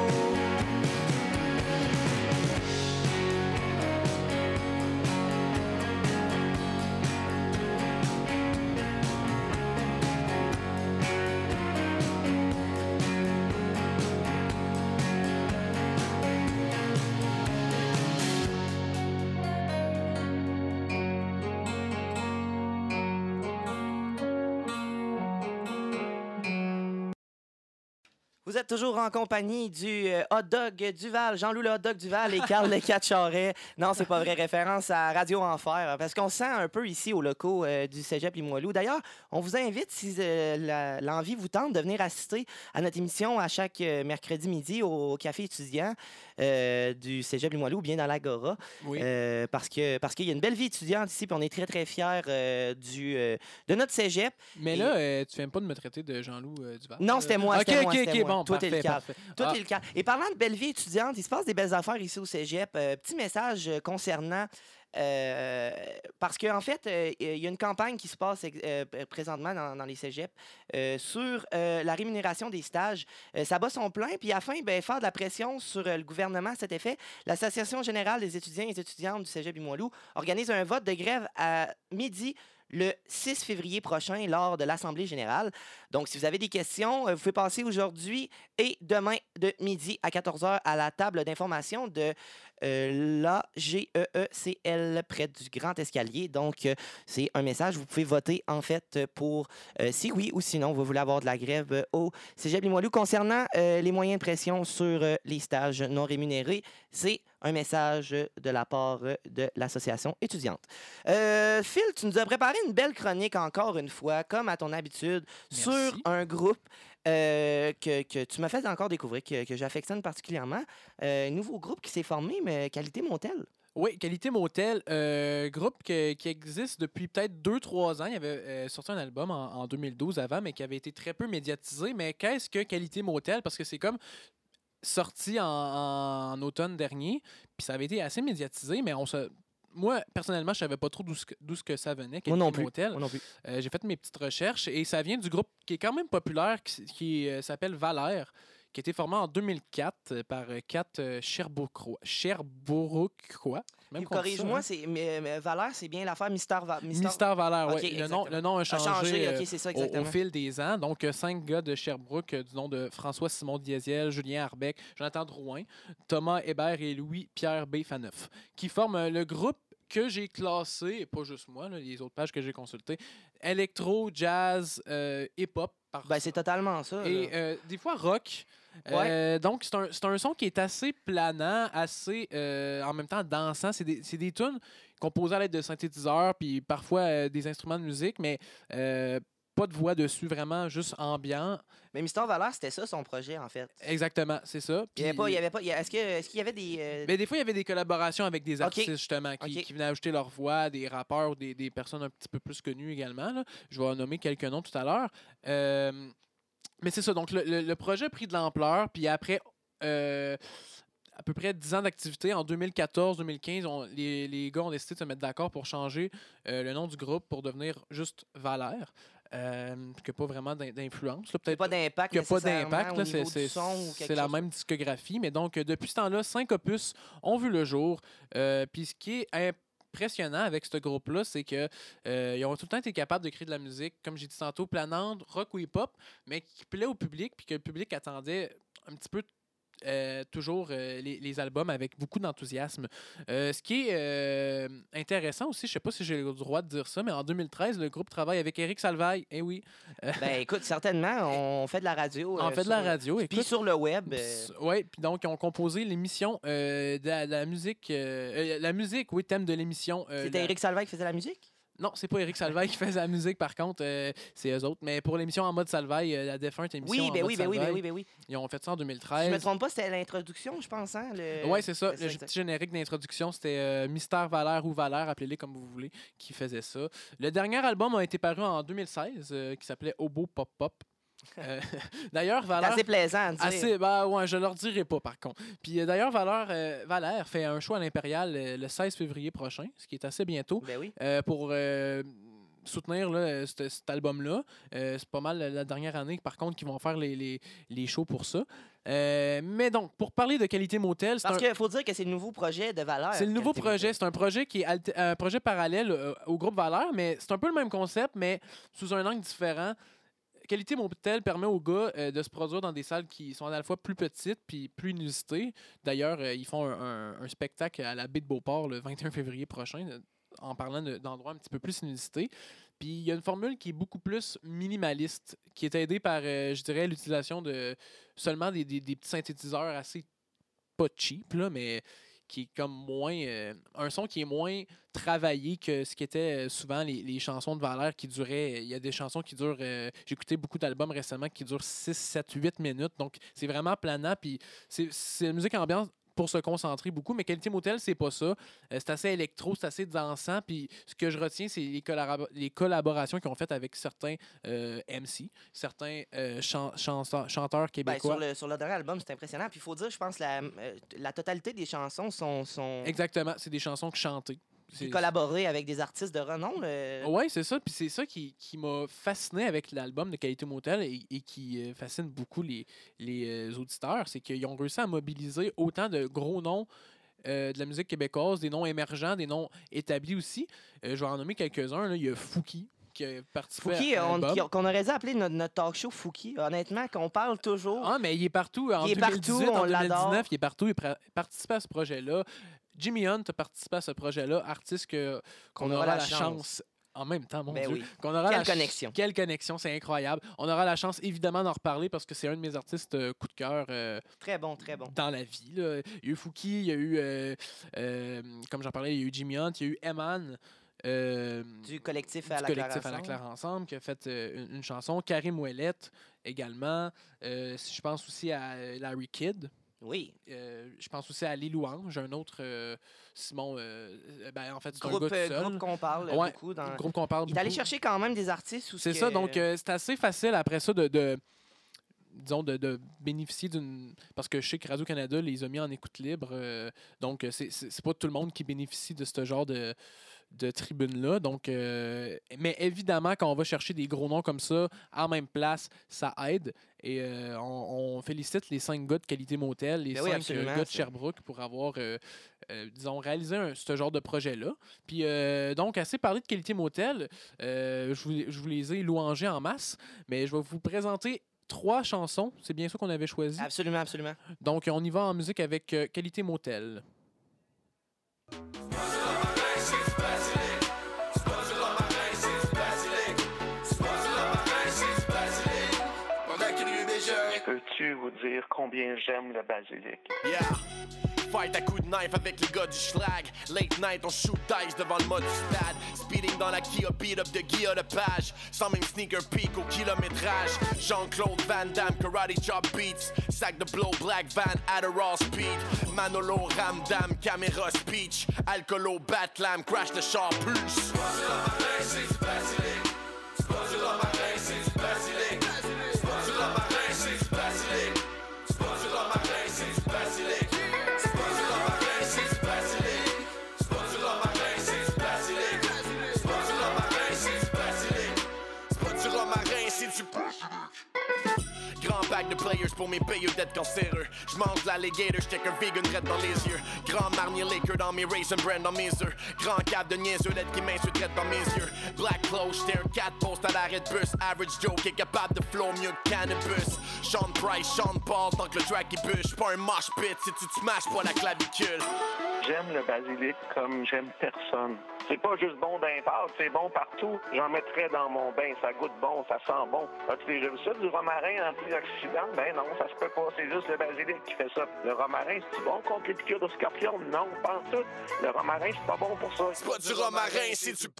Vous êtes toujours en compagnie du euh, hot dog Duval, Jean-Loup le hot dog Duval et Carl le quatre Charret. Non, c'est pas vrai, référence à Radio Enfer, parce qu'on sent un peu ici aux locaux euh, du Cégep Limoilou. D'ailleurs, on vous invite, si euh, la- l'envie vous tente, de venir assister à notre émission à chaque euh, mercredi midi au café étudiant euh, du Cégep Limoilou, ou bien dans l'Agora. Oui. Euh, parce que parce qu'il y a une belle vie étudiante ici, puis on est très, très fiers euh, du, euh, de notre Cégep. Mais Et- là, euh, tu viens pas de me traiter de Jean-Loup euh, Duval? Non, c'était moi, Ok, c'était moi, ok, c'était ok, moi. bon, Toi, t'es parfait, le cas. parfait. Tout Ah. est le cas. Et parlant de belle vie étudiante, il se passe des belles affaires ici au Cégep. Euh, petit message euh, concernant... euh, parce qu'en en fait, euh, il y a une campagne qui se passe euh, présentement dans, dans les cégeps euh, sur euh, la rémunération des stages. Euh, ça bat son plein, puis à la fin, ben, faire de la pression sur euh, le gouvernement à cet effet, l'Association générale des étudiants et des étudiantes du Cégep Limoilou organise un vote de grève à midi le six février prochain lors de l'Assemblée générale. Donc, si vous avez des questions, euh, vous pouvez passer aujourd'hui et demain de midi à quatorze heures à la table d'information de euh, l'A G E E C L près du Grand Escalier. Donc, euh, c'est un message. Vous pouvez voter, en fait, pour euh, si oui ou sinon vous voulez avoir de la grève euh, au Cégep Limoilou. Concernant euh, les moyens de pression sur euh, les stages non rémunérés, c'est un message de la part euh, de l'association étudiante. Euh, Phil, tu nous as préparé une belle chronique encore une fois, comme à ton habitude, Merci. sur un groupe euh, que, que tu m'as fait encore découvrir, que, que j'affectionne particulièrement. Euh, un nouveau groupe qui s'est formé, mais Qualité Montel. Oui, Qualité Motel, euh, groupe que- qui existe depuis peut-être deux trois ans. Il avait euh, sorti un album en, en deux mille douze avant, mais qui avait été très peu médiatisé. Mais qu'est-ce que Qualité Motel? Parce que c'est comme sorti en, en automne dernier, puis ça avait été assez médiatisé, mais on se... Moi, personnellement, je savais pas trop d'où ce que, d'où ce que ça venait, Qualité Moi non plus. Motel. Moi non plus. Euh, j'ai fait mes petites recherches et ça vient du groupe qui est quand même populaire, qui, qui, euh, s'appelle Valère, qui a été formé en deux mille quatre euh, par euh, quatre euh, Sherbrookeois. Sherbrookeois. Même Et qu'on dit ça, Corrige-moi, hein? c'est mais, mais Valère, c'est bien l'affaire Mystère Va- Mystère- Mystère Valère, Ok, oui. Le nom, exactement. le nom a a changé, changé. euh, Ok, c'est ça, au, au exactement. fil des ans. Donc, euh, cinq gars de Sherbrooke, euh, du nom de François Simon Diaziel, Julien Arbeck, Jonathan Drouin, Thomas Hébert et Louis-Pierre B. Faneuf, qui forment euh, le groupe que j'ai classé, et pas juste moi, là, les autres pages que j'ai consultées, électro, jazz, euh, hip-hop. par- Ben, c'est totalement ça. et là. euh, des fois rock. Euh, donc, c'est un, c'est un son qui est assez planant, assez euh, en même temps dansant. C'est des, c'est des tunes composées à l'aide de synthétiseurs, puis parfois euh, des instruments de musique, mais euh, pas de voix dessus, vraiment juste ambiant. Mais Mystère Valère, c'était ça son projet, en fait. Exactement, c'est ça. Il y avait Puis- pas, il y avait pas, il y a- est-ce que, est-ce qu'il y avait des, euh, Mais des fois, il y avait des collaborations avec des Ok. artistes, justement, qui, Ok. qui venaient ajouter leur voix, des rappeurs ou des, des personnes un petit peu plus connues également. Là. Je vais en nommer quelques noms tout à l'heure. Euh, mais c'est ça, donc le, le- le projet a pris de l'ampleur, puis après euh, à peu près dix ans d'activité, en deux mille quatorze deux mille quinze, on- les, les gars ont décidé de se mettre d'accord pour changer euh, le nom du groupe pour devenir juste Valère, euh, qui n'a pas vraiment d'in- d'influence. là. Peut-être pas d'impact qu'il n'y a pas nécessairement d'impact. au là, niveau C'est du c'est- son ou quelque c'est la chose? même discographie. Mais donc, euh, depuis ce temps-là, cinq opus ont vu le jour. Euh, Puis ce qui est impressionnant avec ce groupe-là, c'est qu'ils ont tout le temps été capables de créer de la musique, comme j'ai dit tantôt, planante, rock ou hip-hop, mais qui plaît au public, puis que le public attendait un petit peu euh, toujours euh, les, les albums avec beaucoup d'enthousiasme. Euh, ce qui est euh, intéressant aussi, je sais pas si j'ai le droit de dire ça, mais en deux mille treize, le groupe travaille avec Éric Salvaille. Eh oui. Ben écoute, certainement, on fait de la radio. On euh, fait de sur- la radio. Puis Écoute, sur le web. euh, oui, puis donc ils ont composé l'émission euh, de la, de la musique, euh, euh, la musique, oui, thème de l'émission. euh, C'était la- Éric Salvaille qui faisait la musique? Non, c'est pas Éric Salvaille qui faisait la musique, par contre, euh, c'est eux autres. Mais pour l'émission En mode Salvaille, euh, la défunte émission Oui, En ben mode oui, ben oui, ben Salvaille, oui, ben oui. ils ont fait ça en deux mille Si je treize. me trompe pas, c'était l'introduction, je pense, hein? Le... Oui, c'est ça. c'est Le exact. petit générique d'introduction, c'était euh, Mystère Valère ou Valère, appelez-les comme vous voulez, qui faisait ça. Le dernier album a été paru en deux mille seize, euh, qui s'appelait Obo Pop Pop. Euh, D'ailleurs, C'est Valère. assez plaisant à dire. Assez, bah ouais, je leur dirai pas par contre. Puis euh, d'ailleurs, Valère, euh, Valère fait un show à l'Impérial euh, le seize février prochain, ce qui est assez bientôt, Ben oui. euh, pour euh, soutenir là, cet, cet album-là. Euh, c'est pas mal la, la dernière année, par contre, qu'ils vont faire les, les, les shows pour ça. Euh, mais donc, pour parler de Qualité Motel, c'est Parce un- qu'il faut dire que c'est le nouveau projet de Valeur. c'est le nouveau Qualité projet. Motel. C'est un projet qui est alter- un projet parallèle euh, au groupe Valeur, mais c'est un peu le même concept, mais sous un angle différent. Qualité Motel permet aux gars euh, de se produire dans des salles qui sont à la fois plus petites puis plus inusitées. D'ailleurs, euh, ils font un, un- un spectacle à la baie de Beauport le vingt et un février prochain, euh, en parlant de- d'endroits un petit peu plus inusités. Puis il y a une formule qui est beaucoup plus minimaliste, qui est aidée par, euh, je dirais, l'utilisation de seulement des, des- des petits synthétiseurs assez pas cheap, là, mais qui est comme moins. euh, un son qui est moins travaillé que ce qui était euh, souvent les, les chansons de Valère qui duraient. Il y a des chansons qui durent. euh, J'ai écouté beaucoup d'albums récemment qui durent six, sept, huit minutes. Donc c'est vraiment planant. Puis c'est c'est une musique ambiance pour se concentrer beaucoup. Mais Qualité Motel, c'est pas ça. Euh, c'est assez électro, c'est assez dansant. Puis ce que je retiens, c'est les, collabo- les collaborations qu'ils ont faites avec certains euh, M C, certains euh, chan- chansons- chanteurs Ben, québécois. sur, le, sur le dernier album, c'est impressionnant. Puis il faut dire, je pense, la, euh, la totalité des chansons sont, sont Exactement, c'est des chansons chantées. C'est- collaborées avec des artistes de renom. le- Oui, c'est ça. Puis c'est ça qui, qui m'a fasciné avec l'album de Qualité Motel et, et qui euh, fascine beaucoup les, les euh, auditeurs. C'est qu'ils ont réussi à mobiliser autant de gros noms euh, de la musique québécoise, des noms émergents, des noms établis aussi. Euh, je vais en nommer quelques-uns. Là. Il y a Fouki qui a participé Fouki, à on- l'album. qui- qu'on aurait dû appeler notre, notre talk show Fouki. Honnêtement, qu'on parle toujours. Ah, mais il est partout. En Il est deux mille dix-huit, partout, en on l'adore. deux mille dix-neuf, il est partout. Il a participé à ce projet-là. Jimmy Hunt a participé à ce projet-là. Artiste que, qu'on aura, la chance. En même temps, mon Ben Dieu. oui. Qu'on aura Quelle la ch- connexion. Quelle connexion, c'est incroyable. On aura la chance, évidemment, d'en reparler parce que c'est un de mes artistes euh, coup de cœur euh, Très bon, très bon. dans la vie. Là. Il y a eu Fouki, il y a eu, euh, euh, comme j'en parlais, il y a eu Jimmy Hunt, il y a eu Eman. euh, Du collectif du à la collectif Claire à la Ensemble. Claire Ensemble, qui a fait euh, une, une chanson. Karim Ouellette également. Euh, si je pense aussi à euh, Larry Kidd. Oui. Euh, je pense aussi à Les Louanges, un autre euh, Simon. euh, euh, ben, en fait, c'est un Groupe, gars tout euh, seul. groupe qu'on parle Ouais, beaucoup. Dans... Un groupe qu'on parle Il est allé beaucoup. chercher quand même des artistes. où ce C'est que- ça, donc euh, c'est assez facile après ça de, de disons, de, de bénéficier d'une... Parce que je sais que Radio-Canada les a mis en écoute libre, euh, donc euh, c'est c'est c'est pas tout le monde qui bénéficie de ce genre de, de tribune-là. Donc, euh, mais évidemment, quand on va chercher des gros noms comme ça, en même place, ça aide. Et euh, on, on félicite les cinq gars de Qualité Motel, les Ben oui, cinq euh, absolument, gars de ça. Sherbrooke pour avoir, euh, euh, disons, réalisé un- ce genre de projet-là. Puis, euh, donc, assez parlé de Qualité Motel, euh, je, vous, je vous les ai louangés en masse, mais je vais vous présenter trois chansons. C'est bien ça qu'on avait choisi. Absolument, absolument. Donc, on y va en musique avec euh, Qualité Motel. Peux-tu vous dire combien j'aime le basilic? Yeah. Fight à coups de knife avec les gars du schlag. Late night, on shoot dice devant le mode du stade. Speeding dans la Kia, beat up de Guilla de page. Sans même sneaker peak au kilométrage. Jean-Claude Van Damme, karate chop beats. Sac de blow, black van, Adderall speed. Manolo, Ramdam, caméra speech. Alcoolo, Batlam, crash the char puce. Grand pack de de players pour mes payeux d'être cancéreux. J'mange de l'alligator, j'check un vegan red dans les yeux. Grand marnier liquor dans mes raisin brand dans mes œufs. Grand cap de niaiseux d'être qui m'insulte red dans mes yeux. Black clothes, j'étais un cat post à l'arrêt de bus. Average Joe qui est capable de flow mieux que cannabis. Sean Price, Sean Paul, tant que le track il bûche. Pas un mosh pit si tu te smashes pas la clavicule. J'aime le basilic comme j'aime personne. C'est pas juste bon d'un pâte, c'est bon partout. J'en mettrais dans mon bain, ça goûte bon, ça sent bon. As-tu déjà vu ça, du romarin antioxydant? Ben non, ça se peut pas, c'est juste le basilic qui fait ça. Le romarin, c'est bon contre les piqûres de scorpion? Non, pas en tout. Le romarin, c'est pas bon pour ça. C'est pas du romarin, c'est du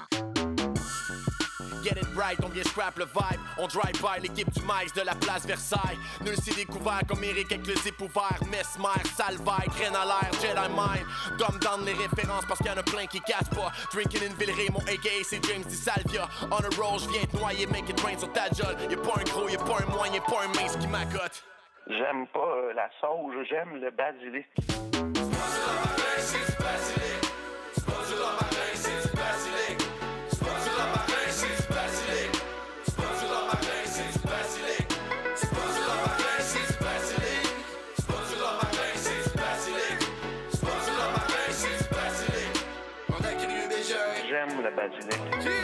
Get it right, on vient scrap le vibe. On drive by l'équipe du maïs de la place Versailles. Nul s'est découvert comme Eric avec le zip ouvert. Mesmer, Salvaille, graine à l'air, Jedi Mind. Dumb down les références parce qu'il y en a plein qui cassent pas. Drinking in Villeray, mon A K A c'est James Di Salvia. On a roll, j'viens te noyer, make it rain sur ta jolle. Y'a pas un gros, y'a pas un moyen, y'a pas un mince qui m'accote. J'aime pas euh, la sauge, j'aime le basilic. C'est pas du romarin, c'est du basilic. C'est pas du romarin, c'est du basilic. C'est pas du romarin, c'est du basilic. C'est pas du romarin, c'est du basilic. C'est pas du romarin, c'est du basilic. C'est pas du romarin, c'est du basilic. C'est pas du romarin, c'est du basilic. On a crié déjà. J'aime le basilic.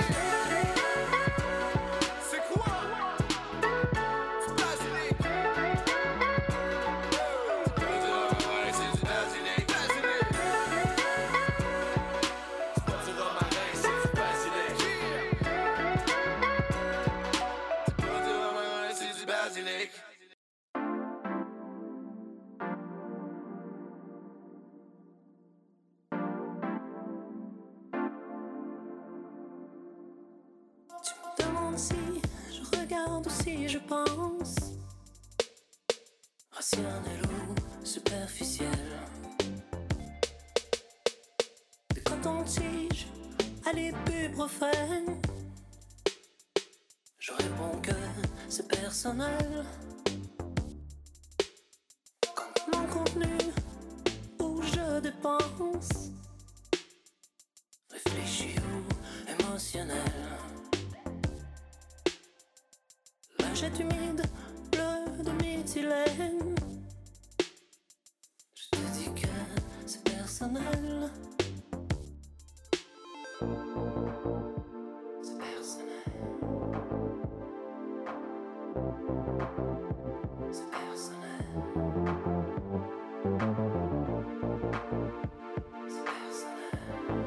C'est quoi? Du basilic. C'est pas du romarin, c'est du basilic. C'est pas du romarin, c'est du basilic. C'est pas du romarin, c'est du basilic. Tu me demandes si je regarde ou si je pense. Rationnel ou superficiel. Des cotons-tiges à l'ibuprofène. Je réponds que c'est personnel. Comme mon contenu où je dépense. Réfléchi ou émotionnel. La jette humide, bleu de méthylène. Je te dis que c'est personnel. C'est personnel. C'est personnel. C'est personnel.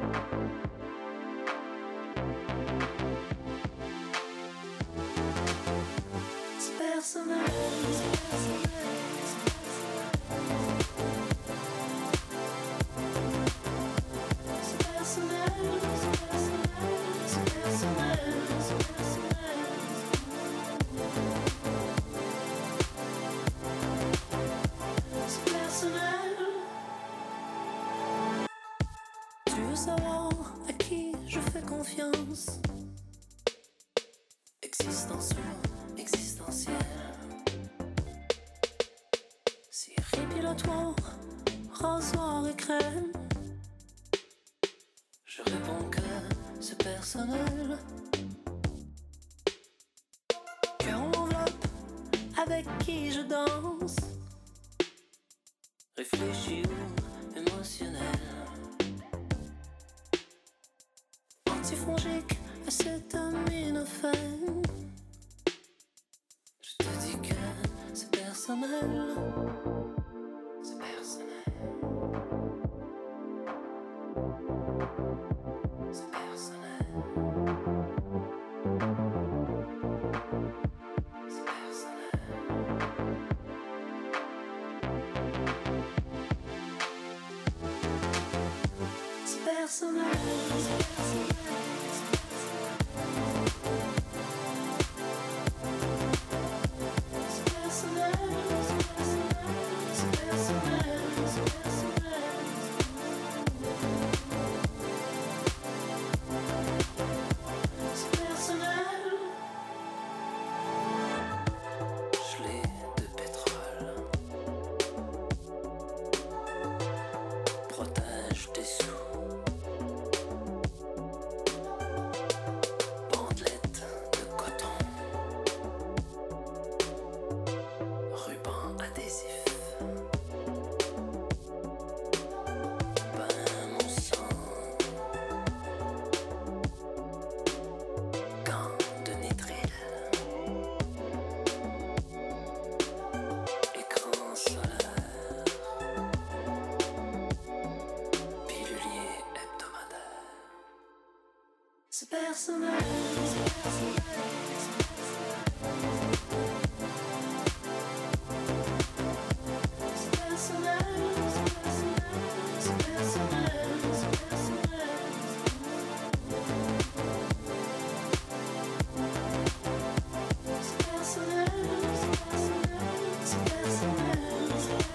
C'est personnel. C'est personnel. C'est personnel. C'est personnel. C'est personnel. Tu veux savoir à qui je fais confiance? Existence ou existentielle. Si répilatoire, rasoir et crème. Je réponds que c'est personnel. Cœur en enveloppe, avec qui je danse. Réfléchi ou émotionnel. Antifongique, acétaminophène. Je te dis que c'est personnel. C'est personnel. C'est personnel. C'est personnel. C'est personnel. C'est personnel. C'est personnel. C'est personnel. C'est personnel. Gelée de pétrole. Protège tes sous. personnel, c'est personnel. C'est personnel, c'est personnel, c'est personnel, c'est personnel. C'est personnel, c'est personnel, c'est personnel, c'est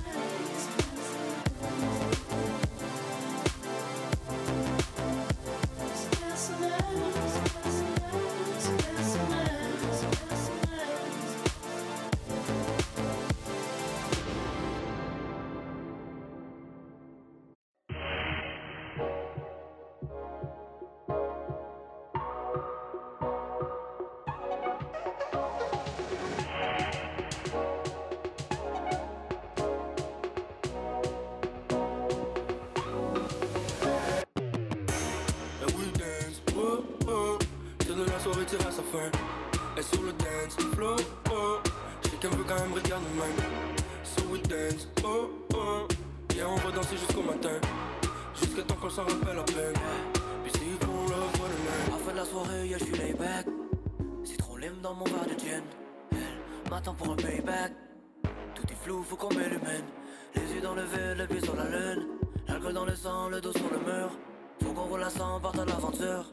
tire à sa fin. Et sur le dance floor, oh, chacun veut quand même regarder même. So we dance, oh, oh, yeah, on va danser jusqu'au matin. Jusqu'à temps qu'on s'en rappelle à peine. Puis s'ils font le refroid demain. À la fin de la soirée, yeah, j'suis laid back. C'est trop lime dans mon verre de gin. Elle m'attend pour un payback. Tout est flou, faut qu'on m'illumine. Les yeux dans le vide, le pied sur la lune. L'alcool dans le sang, le dos sur le mur. Faut qu'on roule la sang, parte à l'aventure.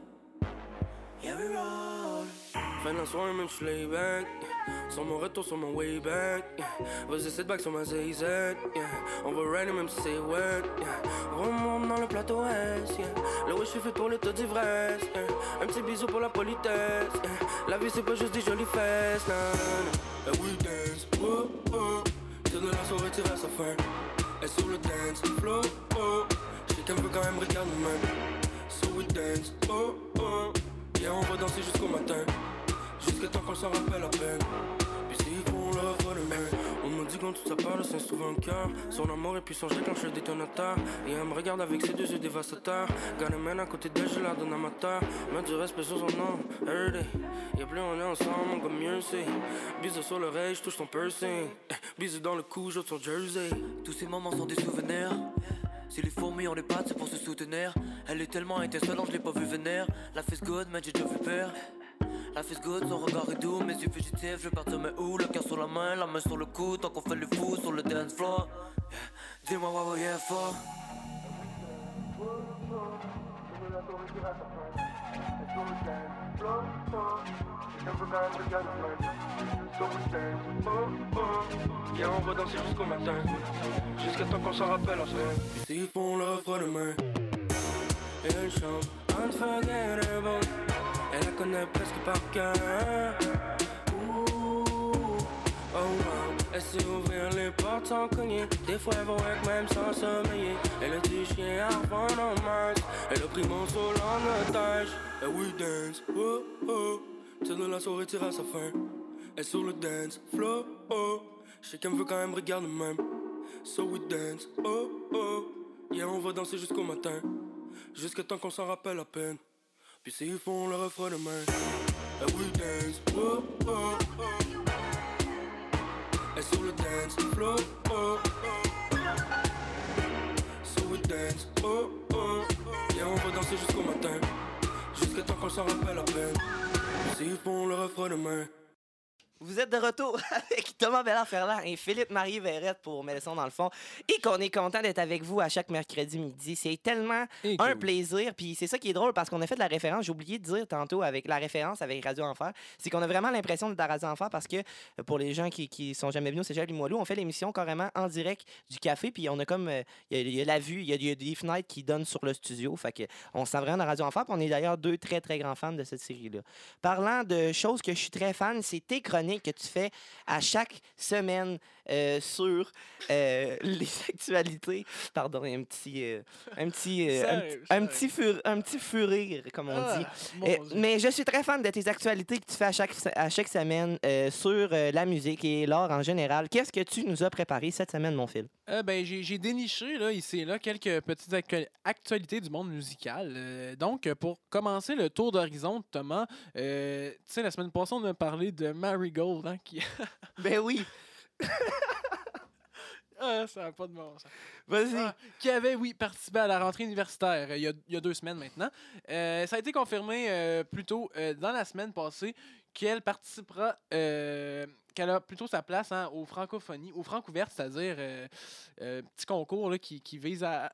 Yeah, we roll. Fin de la soirée, même j'suis lay back. Sur mon retour, sur mon way back. Vas-y, sit back sur ma Z Z. Yeah. On va rider même si c'est wet. Yeah. Remonte dans le plateau S. Yeah. Là où j'suis fait pour l'état d'ivresse. Yeah. Un petit bisou pour la politesse. Yeah. La vie, c'est pas juste des jolies fesses. Nah, nah. And we dance. Oh, oh. Tire de la soirée, tire à sa fin. Et sur le dance floor. Oh. Chacun veut quand même regarder même. So we dance. Oh, oh. Yeah, on va danser jusqu'au matin. Jusqu'à temps qu'on s'en rappelle à peine. Puis s'ils font le refroid demain. On me dit quand tout ça parle, c'est souvent le cœur. Son amour et puissant, je déclenche le détonateur. Et elle me regarde avec ses deux yeux dévastateurs. Garde mène à côté d'elle, je la donne amateur. Mets du respect sur son nom, everyday. Y'a plus on est ensemble, on comme mieux c'est. Bisous sur l'oreille, je touche ton piercing. Bisous dans le cou, j'ôte son jersey. Tous ces moments sont des souvenirs. Si les fourmis ont les pattes, c'est pour se soutenir. Elle est tellement étincelante, je l'ai pas vu venir. La face good, mais j'ai déjà vu pire. La face good, son regard est doux, mes yeux fugitifs, je vais partir mais où? Le cœur sur la main, la main sur le cou, tant qu'on fait le fou sur le dance floor. Yeah. Dis-moi what we're here for. Yeah, on va danser jusqu'au matin. Jusqu'à temps qu'on s'en rappelle enfin. Puis s'ils font le refroid demain. Et elle chante Unforgettable. Elle la connaît presque par cœur. Ouh, oh wow. Elle sait ouvrir les portes sans cogner. Des fois elle va work même sans sommeiller. Elle a du chien à revendre en masse. Elle a pris mon soul en otage. Et we dance, oh oh. Tire de la soirée, tire à sa fin. Elle sur le dance floor, oh. Chacun veut quand même regarder même. So we dance, oh oh. Yeah, on va danser jusqu'au matin. Jusqu'à temps qu'on s'en rappelle à peine. Puis s'ils font le refroid demain. And we dance, oh oh oh. Et sur le dance floor, oh oh. So we dance, oh oh. Yeah, on va danser jusqu'au matin. Jusqu'à temps qu'on s'en rappelle à peine. Puis s'ils font le refroid demain. Vous êtes de retour avec Thomas Bellard-Ferland et Philippe-Marie Verrette pour Mets le son dans le fond. Et qu'on est content d'être avec vous à chaque mercredi midi. C'est tellement Et un cool. plaisir. Puis c'est ça qui est drôle parce qu'on a fait de la référence. J'ai oublié de dire tantôt avec la référence avec Radio Enfer. C'est qu'on a vraiment l'impression d'être à Radio Enfer parce que pour les gens qui, qui sont jamais venus au Cégep Limoilou, on fait l'émission carrément en direct du café. Puis on a comme. Il euh, y, y a la vue, il y, y a des fenêtres qui donnent sur le studio. Fait que on se sent vraiment dans Radio Enfer. Puis on est d'ailleurs deux très, très grands fans de cette série-là. Parlant de choses que je suis très fan, c'est tes chroniques que tu fais à chaque semaine euh, sur euh, les actualités. Pardon, un petit, euh, un petit, euh, un, Sérieux, un sérieux. petit, fur, un petit furire, comme on Ah, dit. mon Euh, Dieu. mais je suis très fan de tes actualités que tu fais à chaque, à chaque semaine euh, sur euh, la musique et l'art en général. Qu'est-ce que tu nous as préparé cette semaine, mon Phil? Euh, ben, j'ai, j'ai déniché là, ici et là quelques petites actu- actualités du monde musical. Euh, donc, euh, pour commencer le tour d'horizon, Thomas, euh, tu sais, la semaine passée, on a parlé de Marigold, hein, qui... Ben oui. Ah, ça n'a pas de bon sens. Vas-y. Ah, qui avait, oui, participé à la rentrée universitaire euh, il y a, il y a deux semaines maintenant. Euh, ça a été confirmé euh, plus tôt euh, dans la semaine passée qu'elle participera, euh, qu'elle a plutôt sa place hein, aux francophonies, aux francouvertes, c'est-à-dire euh, euh, petit concours là, qui, qui vise à...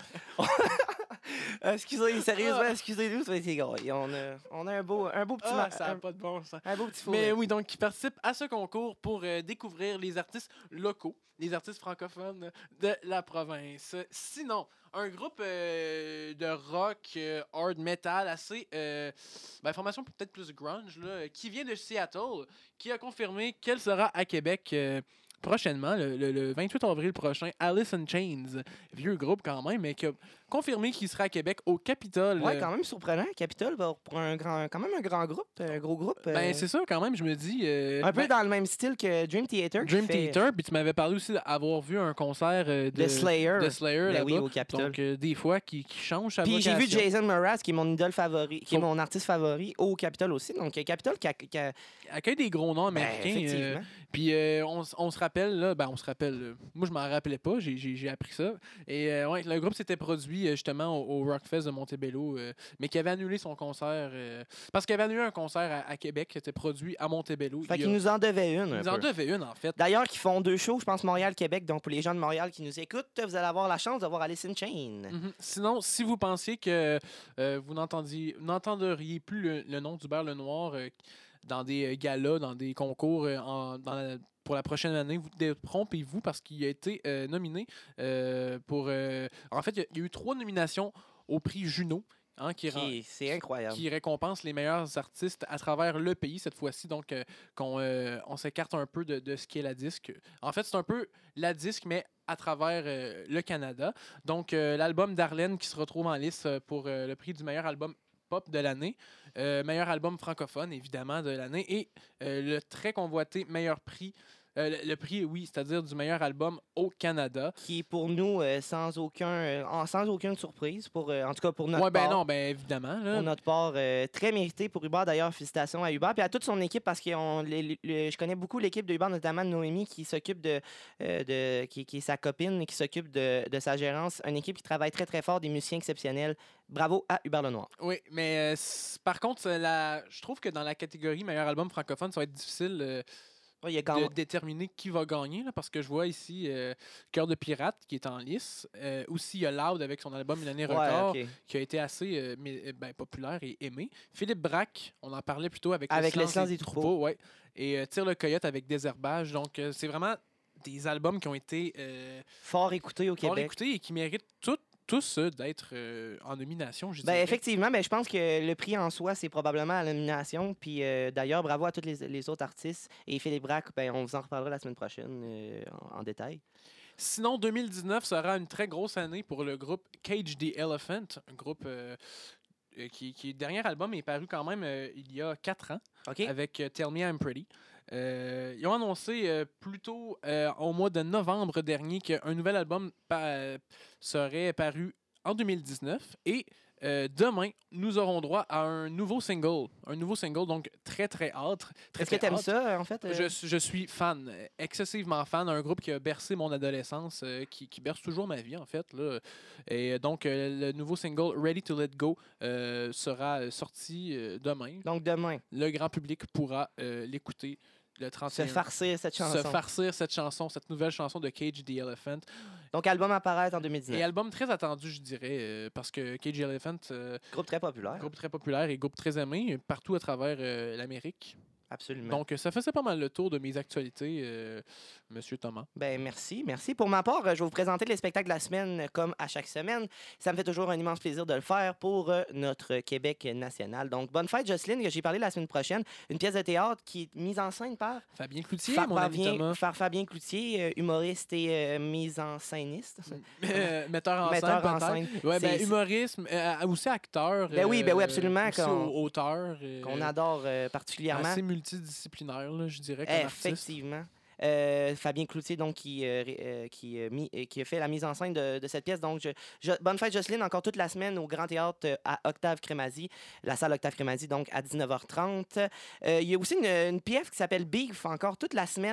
Excusez, sérieusement, excusez-nous, c'est c'est gars. On a, on a un beau, un beau petit Ah, ma- ça n'a un, pas de bon sens. un beau petit four. Mais oui, donc qui participe à ce concours pour euh, découvrir les artistes locaux, les artistes francophones de la province. Sinon, un groupe euh, de rock, euh, hard metal, assez, euh, ben, formation peut-être plus grunge, là, qui vient de Seattle, qui a confirmé qu'elle sera à Québec euh, prochainement, le, le- le vingt-huit avril prochain, Alice in Chains, vieux groupe quand même, mais qui a confirmé qu'il sera à Québec au Capitole. Ouais, euh, quand même surprenant. Capitole, pour pour un grand, quand même un grand groupe, un gros groupe. euh, Ben, c'est ça, quand même, je me dis. euh, un peu ben, dans le même style que Dream Theater. qui Dream fait Theater, puis tu m'avais parlé aussi d'avoir vu un concert euh, de, De Slayer. de Slayer Ben là-bas. oui, au Capitole. Donc, euh, des fois, qui, qui change sa Puis j'ai vu vocation. Jason Mraz, qui est mon idole favori, qui est Faut- mon artiste favori, au Capitole aussi. Donc, euh, Capitole qui a. qui a- Accueille des gros noms ben, américains. euh, effectivement. Puis euh, on, s- on se rappelle, là, ben on se rappelle, euh, moi je m'en rappelais pas, j'ai- j'ai j'ai appris ça. Et euh, ouais, le groupe s'était produit euh, justement au, au Rockfest de Montebello, euh, mais qui avait annulé son concert, euh, parce qu'il avait annulé un concert à, à Québec qui était produit à Montebello. Fait il y qu'il a- nous en devait une. il un nous en peu. devait une en fait. D'ailleurs, qui font deux shows, je pense Montréal-Québec. Donc, pour les gens de Montréal qui nous écoutent, vous allez avoir la chance d'avoir Alice in Chains. Mhm. Sinon, si vous pensiez que euh, vous n'entendiez- n'entendriez plus le, le nom d'Hubert Lenoir euh, dans des euh, galas, dans des concours euh, en- dans la- pour la prochaine année, vous détrompez-vous parce qu'il a été euh, nominé euh, pour... euh, en fait, il y, a- il y a eu trois nominations au prix Juno. Hein, qui, rend- Qui- C'est incroyable. qui récompense les meilleurs artistes à travers le pays cette fois-ci. Donc, euh, qu'on euh, on s'écarte un peu de, de ce qu'est la disque. En fait, c'est un peu la disque, mais à travers euh, le Canada. Donc, euh, l'album d'Arlène qui se retrouve en lice euh, pour euh, le prix du meilleur album pop de l'année, euh, meilleur album francophone, évidemment, de l'année, et euh, le très convoité meilleur prix. euh, le, le prix, oui, c'est-à-dire du meilleur album au Canada. Qui est pour nous euh, sans, aucun, euh, en- sans aucune surprise. Pour, euh, en tout cas, pour notre Ouais, ben part. non, ben évidemment. Là. Pour notre part, euh, très mérité pour Hubert. D'ailleurs, félicitations à Hubert. Puis à toute son équipe, parce que on- les- les- les- je connais beaucoup l'équipe de Hubert, notamment Noémie, qui s'occupe de, euh, de qui, qui est sa copine, qui s'occupe de, de sa gérance. Une équipe qui travaille très, très fort, des musiciens exceptionnels. Bravo à Hubert Lenoir. Oui, mais euh, c- par contre, c'est la... je trouve que dans la catégorie meilleur album francophone, ça va être difficile euh, Ouais, il y a quand de même- déterminer qui va gagner, là, parce que je vois ici euh, Cœur de pirate qui est en lice. Euh, aussi, il y a Loud avec son album Une année Ouais, record ok. qui a été assez euh, mais- euh, ben, populaire et aimé. Philippe Braque, on en parlait plutôt avec, Avec Le Le silence des troupeaux. ouais. Et euh, Tire le coyote avec Désherbage. Donc, euh, c'est vraiment des albums qui ont été euh, Fort écouté au fort Québec. écoutés et qui méritent tout- tous euh, d'être euh, en nomination, je Ben, dirais. effectivement, ben, je pense que le prix en soi, c'est probablement à la nomination. Puis euh, d'ailleurs, bravo à tous les, les autres artistes. Et Philippe Braque, ben, on vous en reparlera la semaine prochaine euh, en, en détail. Sinon, deux mille dix-neuf sera une très grosse année pour le groupe Cage the Elephant, un groupe euh, euh, qui, qui, dernier album est paru quand même euh, il y a quatre ans, OK? avec euh, Tell Me I'm Pretty. Euh, ils ont annoncé euh, plus tôt euh, au mois de novembre dernier qu'un nouvel album pa- serait paru en deux mille dix-neuf et euh, demain, nous aurons droit à un nouveau single. Un nouveau single, donc très, très hâte. Très, Est-ce que très t'aimes hâte. ça, en fait? euh? Je, suis- je suis fan, euh, excessivement fan, un groupe qui a bercé mon adolescence, euh, qui, qui berce toujours ma vie, en fait. Là. Et euh, donc, euh, le nouveau single Ready to Let Go euh, sera euh, sorti euh, demain. Donc demain, Le grand public pourra euh, l'écouter le trente et un. se farcir cette chanson. Se farcir cette chanson, cette nouvelle chanson de Cage the Elephant. Donc album apparaître en deux mille Et dix-neuf. album très attendu, je dirais, euh, parce que Cage the Elephant, euh, Groupe très populaire. groupe très populaire et groupe très aimé euh, partout à travers euh, l'Amérique. Absolument. Donc, euh, ça faisait pas mal le tour de mes actualités, euh, Monsieur Thomas. Ben merci, merci. Pour ma part, euh, je vais vous présenter les spectacles de la semaine euh, comme à chaque semaine. Ça me fait toujours un immense plaisir de le faire pour euh, notre Québec national. Donc, Bonne fête, Jocelyne, que j'ai parlé la semaine prochaine. Une pièce de théâtre qui est mise en scène par Fabien Cloutier, Fa- mon ami Fabien, Thomas. Fa- Fabien Cloutier, euh, humoriste et euh, mise en scéniste. Euh, metteur en Metteur scène, en peut-être. scène. Ouais, ben, C'est- humorisme, euh, aussi acteur. Ben oui, ben oui, absolument, Aussi qu'on- au- auteur. euh, Qu'on adore euh, particulièrement. Assez multidisciplinaire, là, je dirais, comme artiste. Effectivement. Euh, Fabien Cloutier, donc, qui, euh, ré- euh, qui, euh, mi- euh, qui a fait la mise en scène de, de cette pièce. Donc, je, je- bonne fête, Jocelyne, encore toute la semaine au Grand Théâtre euh, à Octave Crémazie, la salle Octave Crémazie, donc à dix-neuf heures trente. Euh, il y a aussi une, une pièce qui s'appelle Beef, encore toute la semaine,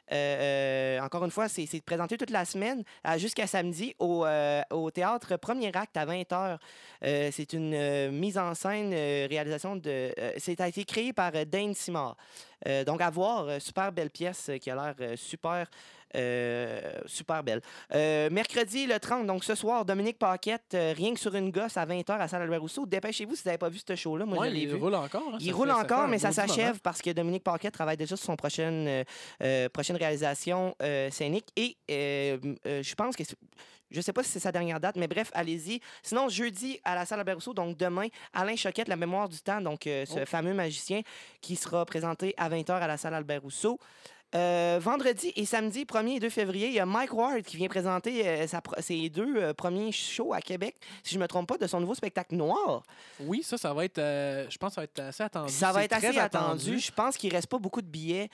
Euh, euh, encore une fois, c'est, c'est présenté toute la semaine euh, jusqu'à samedi au, euh, au théâtre Premier Acte à vingt heures. Euh, c'est une euh, mise en scène, euh, réalisation de... Euh, c'est a été créé par euh, Dane Simard. Euh, donc, à voir, euh, super belle pièce euh, qui a l'air euh, super, euh, super belle. Euh, mercredi le trente, donc ce soir, Dominique Paquette, euh, Rien que sur une gosse à vingt heures à Salle Albert-Rousseau. Dépêchez-vous si vous n'avez pas vu ce show-là. Moi, Ouais, je l'ai il vu. roule encore. Hein, Il ça roule fait- ça encore, fait un mais ça maudit moment. s'achève parce que Dominique Paquette travaille déjà sur son prochaine, euh, euh, prochaine réalisation euh, scénique. Et euh, euh, je pense que... c'est- Je ne sais pas si c'est sa dernière date, mais bref, allez-y. Sinon, jeudi, à la Salle Albert-Rousseau, donc demain, Alain Choquette, La mémoire du temps, donc euh, ce Oh. fameux magicien qui sera présenté à vingt heures à la Salle Albert-Rousseau. Euh, vendredi et samedi, premier et deux février, il y a Mike Ward qui vient présenter euh, sa pro- ses deux euh, premiers shows à Québec, si je ne me trompe pas, de son nouveau spectacle noir. Oui, ça, ça va être. euh, je pense que ça va être assez attendu. Ça va C'est être assez très attendu. Je pense qu'il ne reste pas beaucoup de billets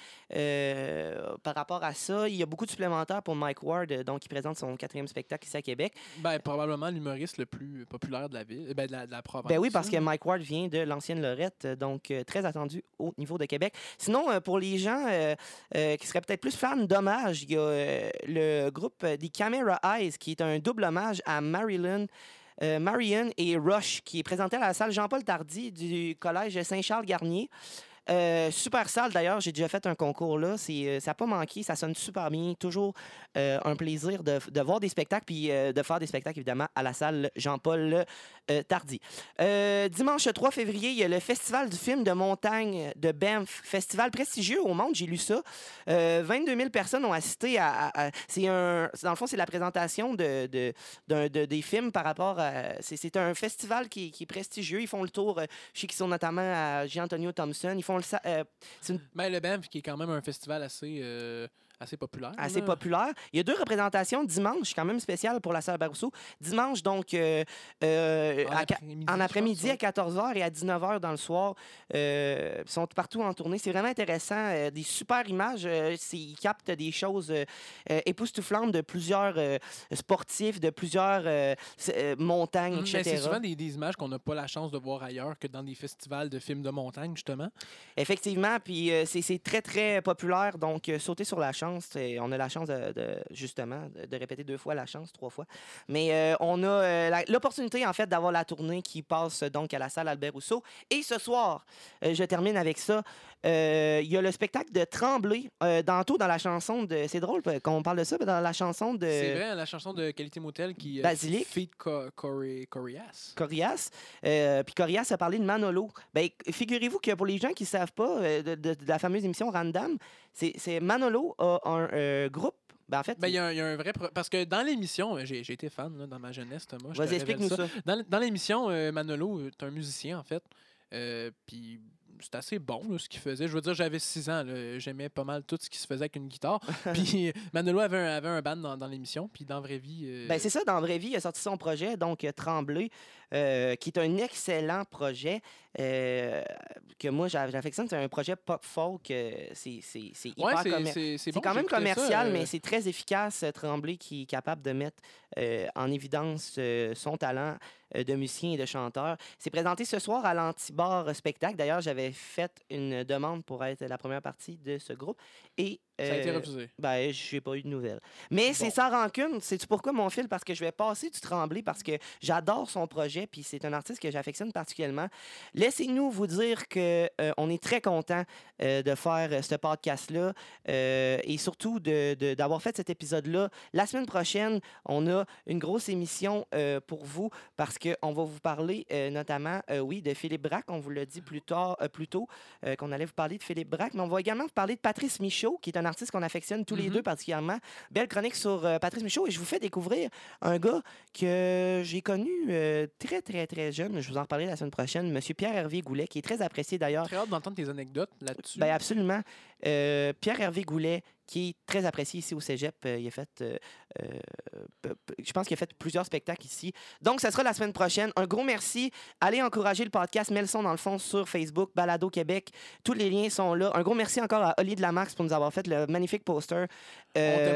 euh, par rapport à ça. Il y a beaucoup de supplémentaires pour Mike Ward, euh, donc il présente son quatrième spectacle ici à Québec. Ben, probablement l'humoriste le plus populaire de la ville, ben, de, la, de la province. Ben oui, parce que là. Mike Ward vient de l'ancienne Lorette, euh, donc euh, très attendu au niveau de Québec. Sinon, euh, pour les gens euh, euh, qui seraient peut-être plus fans d'hommage, il y a euh, le groupe euh, des Camera Eyes, qui est un double hommage à Marilyn. Euh, Marion et Rush, qui est présenté à la salle Jean-Paul Tardy du collège Saint-Charles-Garnier. Euh, super salle d'ailleurs, j'ai déjà fait un concours là, c'est, euh, ça n'a pas manqué, ça sonne super bien, toujours euh, un plaisir de, de voir des spectacles puis euh, de faire des spectacles évidemment à la salle Jean-Paul euh, Tardy. Euh, dimanche trois février, il y a le Festival du film de montagne de Banff, festival prestigieux au monde, j'ai lu ça. Euh, vingt-deux mille personnes ont assisté à... à- à- c'est un, dans le fond, c'est la présentation de, de, d'un- de- des films par rapport à... C'est, c'est un festival qui, qui est prestigieux, ils font le tour, euh, je sais qu'ils sont notamment à Jean-Antonio Thompson, ils font le... sa- euh, c'est une Ben, le Banff, qui est quand même un festival assez, euh, assez populaire. assez là. populaire. Il y a deux représentations dimanche, quand même spéciales pour la salle Barousseau. Dimanche, donc, euh, euh, En à qua- après-midi, en je après-midi pense, à quatorze heures et à dix-neuf heures dans le soir. Euh, ils sont partout en tournée. C'est vraiment intéressant. Euh, des super images. Euh, c'est- ils captent des choses euh, euh, époustouflantes de plusieurs euh, sportifs, de plusieurs euh, s- euh, montagnes, Mm, et mais cetera. c'est souvent des, des images qu'on n'a pas la chance de voir ailleurs que dans des festivals de films de montagne, justement. Effectivement, puis euh, c'est, c'est très, très populaire. Donc, euh, sauter sur la chance, c'est- on a la chance, de, de- justement, de, de répéter deux fois la chance, trois fois. Mais euh, on a euh, la- l'opportunité, en fait, d'avoir la tournée qui passe euh, donc à la salle Albert-Rousseau. Et ce soir, euh, je termine avec ça, euh, il y a le spectacle de Tremblay, euh, tantôt dans la chanson de... C'est drôle euh, qu'on parle de ça, mais dans la chanson de... C'est vrai, la chanson de Qualité Motel qui. euh, Basilic. Feat Co- Corey- Corias. Corias. Euh, puis Corias a parlé de Manolo. Ben, figurez-vous que pour les gens qui ne savent pas euh, de, de- de la fameuse émission Random, c'est, c'est Manolo a un euh, groupe. Ben, en fait, Ben, il y, a un- il y a un vrai. pro- Parce que dans l'émission, euh, j'ai j'ai été fan là, dans ma jeunesse, Thomas. je te vas-y, révèle explique-nous ça. Dans, dans l'émission, euh, Manolo est un musicien, en fait. Euh, Puis c'est assez bon là, ce qu'il faisait. Je veux dire, j'avais six ans. là. J'aimais pas mal tout ce qui se faisait avec une guitare. Puis Manolo avait un, avait un band dans, dans l'émission. Puis dans la vraie vie. euh, Ben, c'est ça, dans la vraie vie, il a sorti son projet, donc euh, Tremblay, euh, qui est un excellent projet euh, que moi j'a- j'affectionne. C'est un projet pop-folk. euh, c'est, c'est, c'est hyper ouais, c'est commer- c'est- c'est C'est bon, quand même j'écoutais ça, commercial, euh, mais c'est très efficace, euh, Tremblay, qui est capable de mettre euh, en évidence euh, son talent euh, de musicien et de chanteur. C'est présenté ce soir à l'Antibar Spectacle. D'ailleurs, j'avais fait une demande pour être la première partie de ce groupe. Et, Ça a été euh, refusé. ben, j'ai pas eu de nouvelles. Mais c'est Bon. sans rancune. Sais-tu pourquoi, mon fil? Parce que je vais passer du Tremblay, parce que j'adore son projet, puis c'est un artiste que j'affectionne particulièrement. Laissez-nous vous dire que euh, on est très content euh, de faire euh, ce podcast-là euh, et surtout de, de- d'avoir fait cet épisode-là. La semaine prochaine, on a une grosse émission euh, pour vous parce qu'on va vous parler euh, notamment, euh, oui, de Philippe Braque. On vous l'a dit plus tard, euh, plus tôt, euh, qu'on allait vous parler de Philippe Braque, mais on va également vous parler de Patrice Michaud, qui est un artiste qu'on affectionne tous les Mhm. deux particulièrement. Belle chronique sur euh, Patrice Michaud et je vous fais découvrir un gars que j'ai connu euh, très, très, très jeune. Je vous en reparlerai la semaine prochaine. Monsieur Pierre-Hervé Goulet, qui est très apprécié d'ailleurs. Très hâte d'entendre tes anecdotes là-dessus. Ben absolument. Euh, Pierre-Hervé Goulet, qui est très apprécié ici au Cégep. Euh, il a fait, euh, euh, p- p- je pense qu'il a fait plusieurs spectacles ici. Donc, ça sera la semaine prochaine. Un gros merci. Allez encourager le podcast Mets le son dans le fond sur Facebook, Balado Québec. Tous les liens sont là. Un gros merci encore à Oli de la Marx pour nous avoir fait le magnifique poster. On Euh, t'aime, Oli.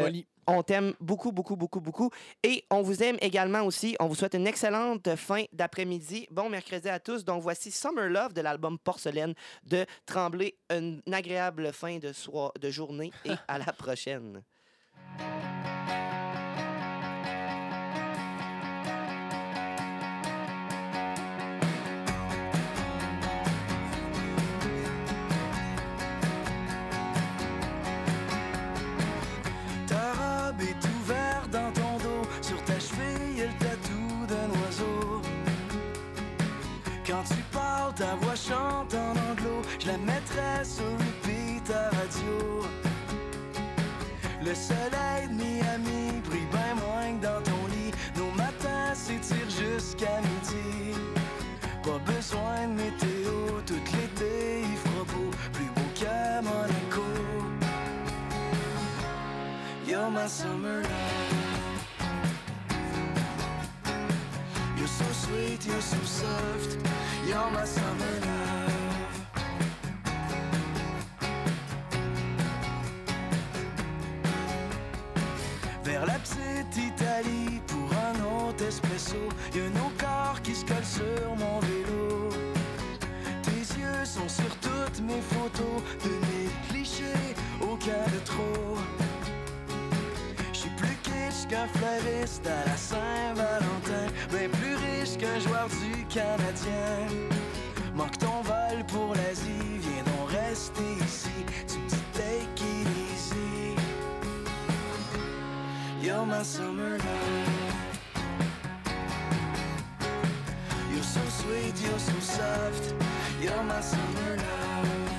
On t'aime beaucoup, beaucoup, beaucoup, beaucoup. Et on vous aime également aussi. On vous souhaite une excellente fin d'après-midi. Bon mercredi à tous. Donc, voici Summer Love de l'album Porcelaine de Tremblay. Une agréable fin de, so- de journée et à la prochaine. Quand tu parles, ta voix chante en anglo. Je la mettrais sur repeat à radio. Le soleil de Miami brille bien moins que dans ton lit. Nos matins s'étirent jusqu'à midi. Pas besoin de météo, tout l'été il fera beau. Plus beau qu'à Monaco. You're my summer love. You're so sweet, you're so soft. You're my summer love. Vers la petite Italie pour un autre espresso. Y'a nos corps qui se collent sur mon vélo. Tes yeux sont sur toutes mes photos. De mes clichés, aucun de trop. J'suis plus kitsch qu'un fleuriste à la Saint-Valentin. Ben plus riche qu'un joueur du Canadien. Manque ton vol pour l'Asie, viens donc rester ici. Tu me dis take it easy. You're my summer love. You're so sweet, you're so soft. You're my summer love.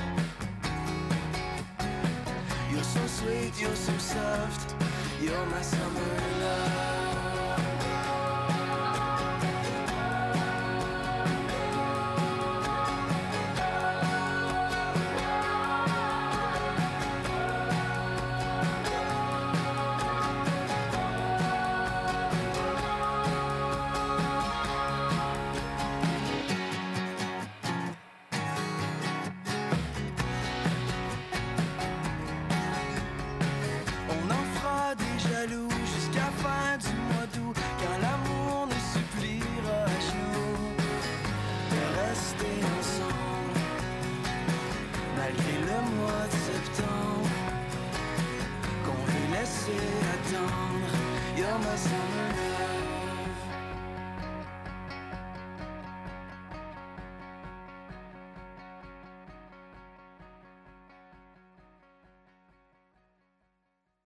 You're so sweet, you're so soft. You're my summer love. Attendre, you're my summer love.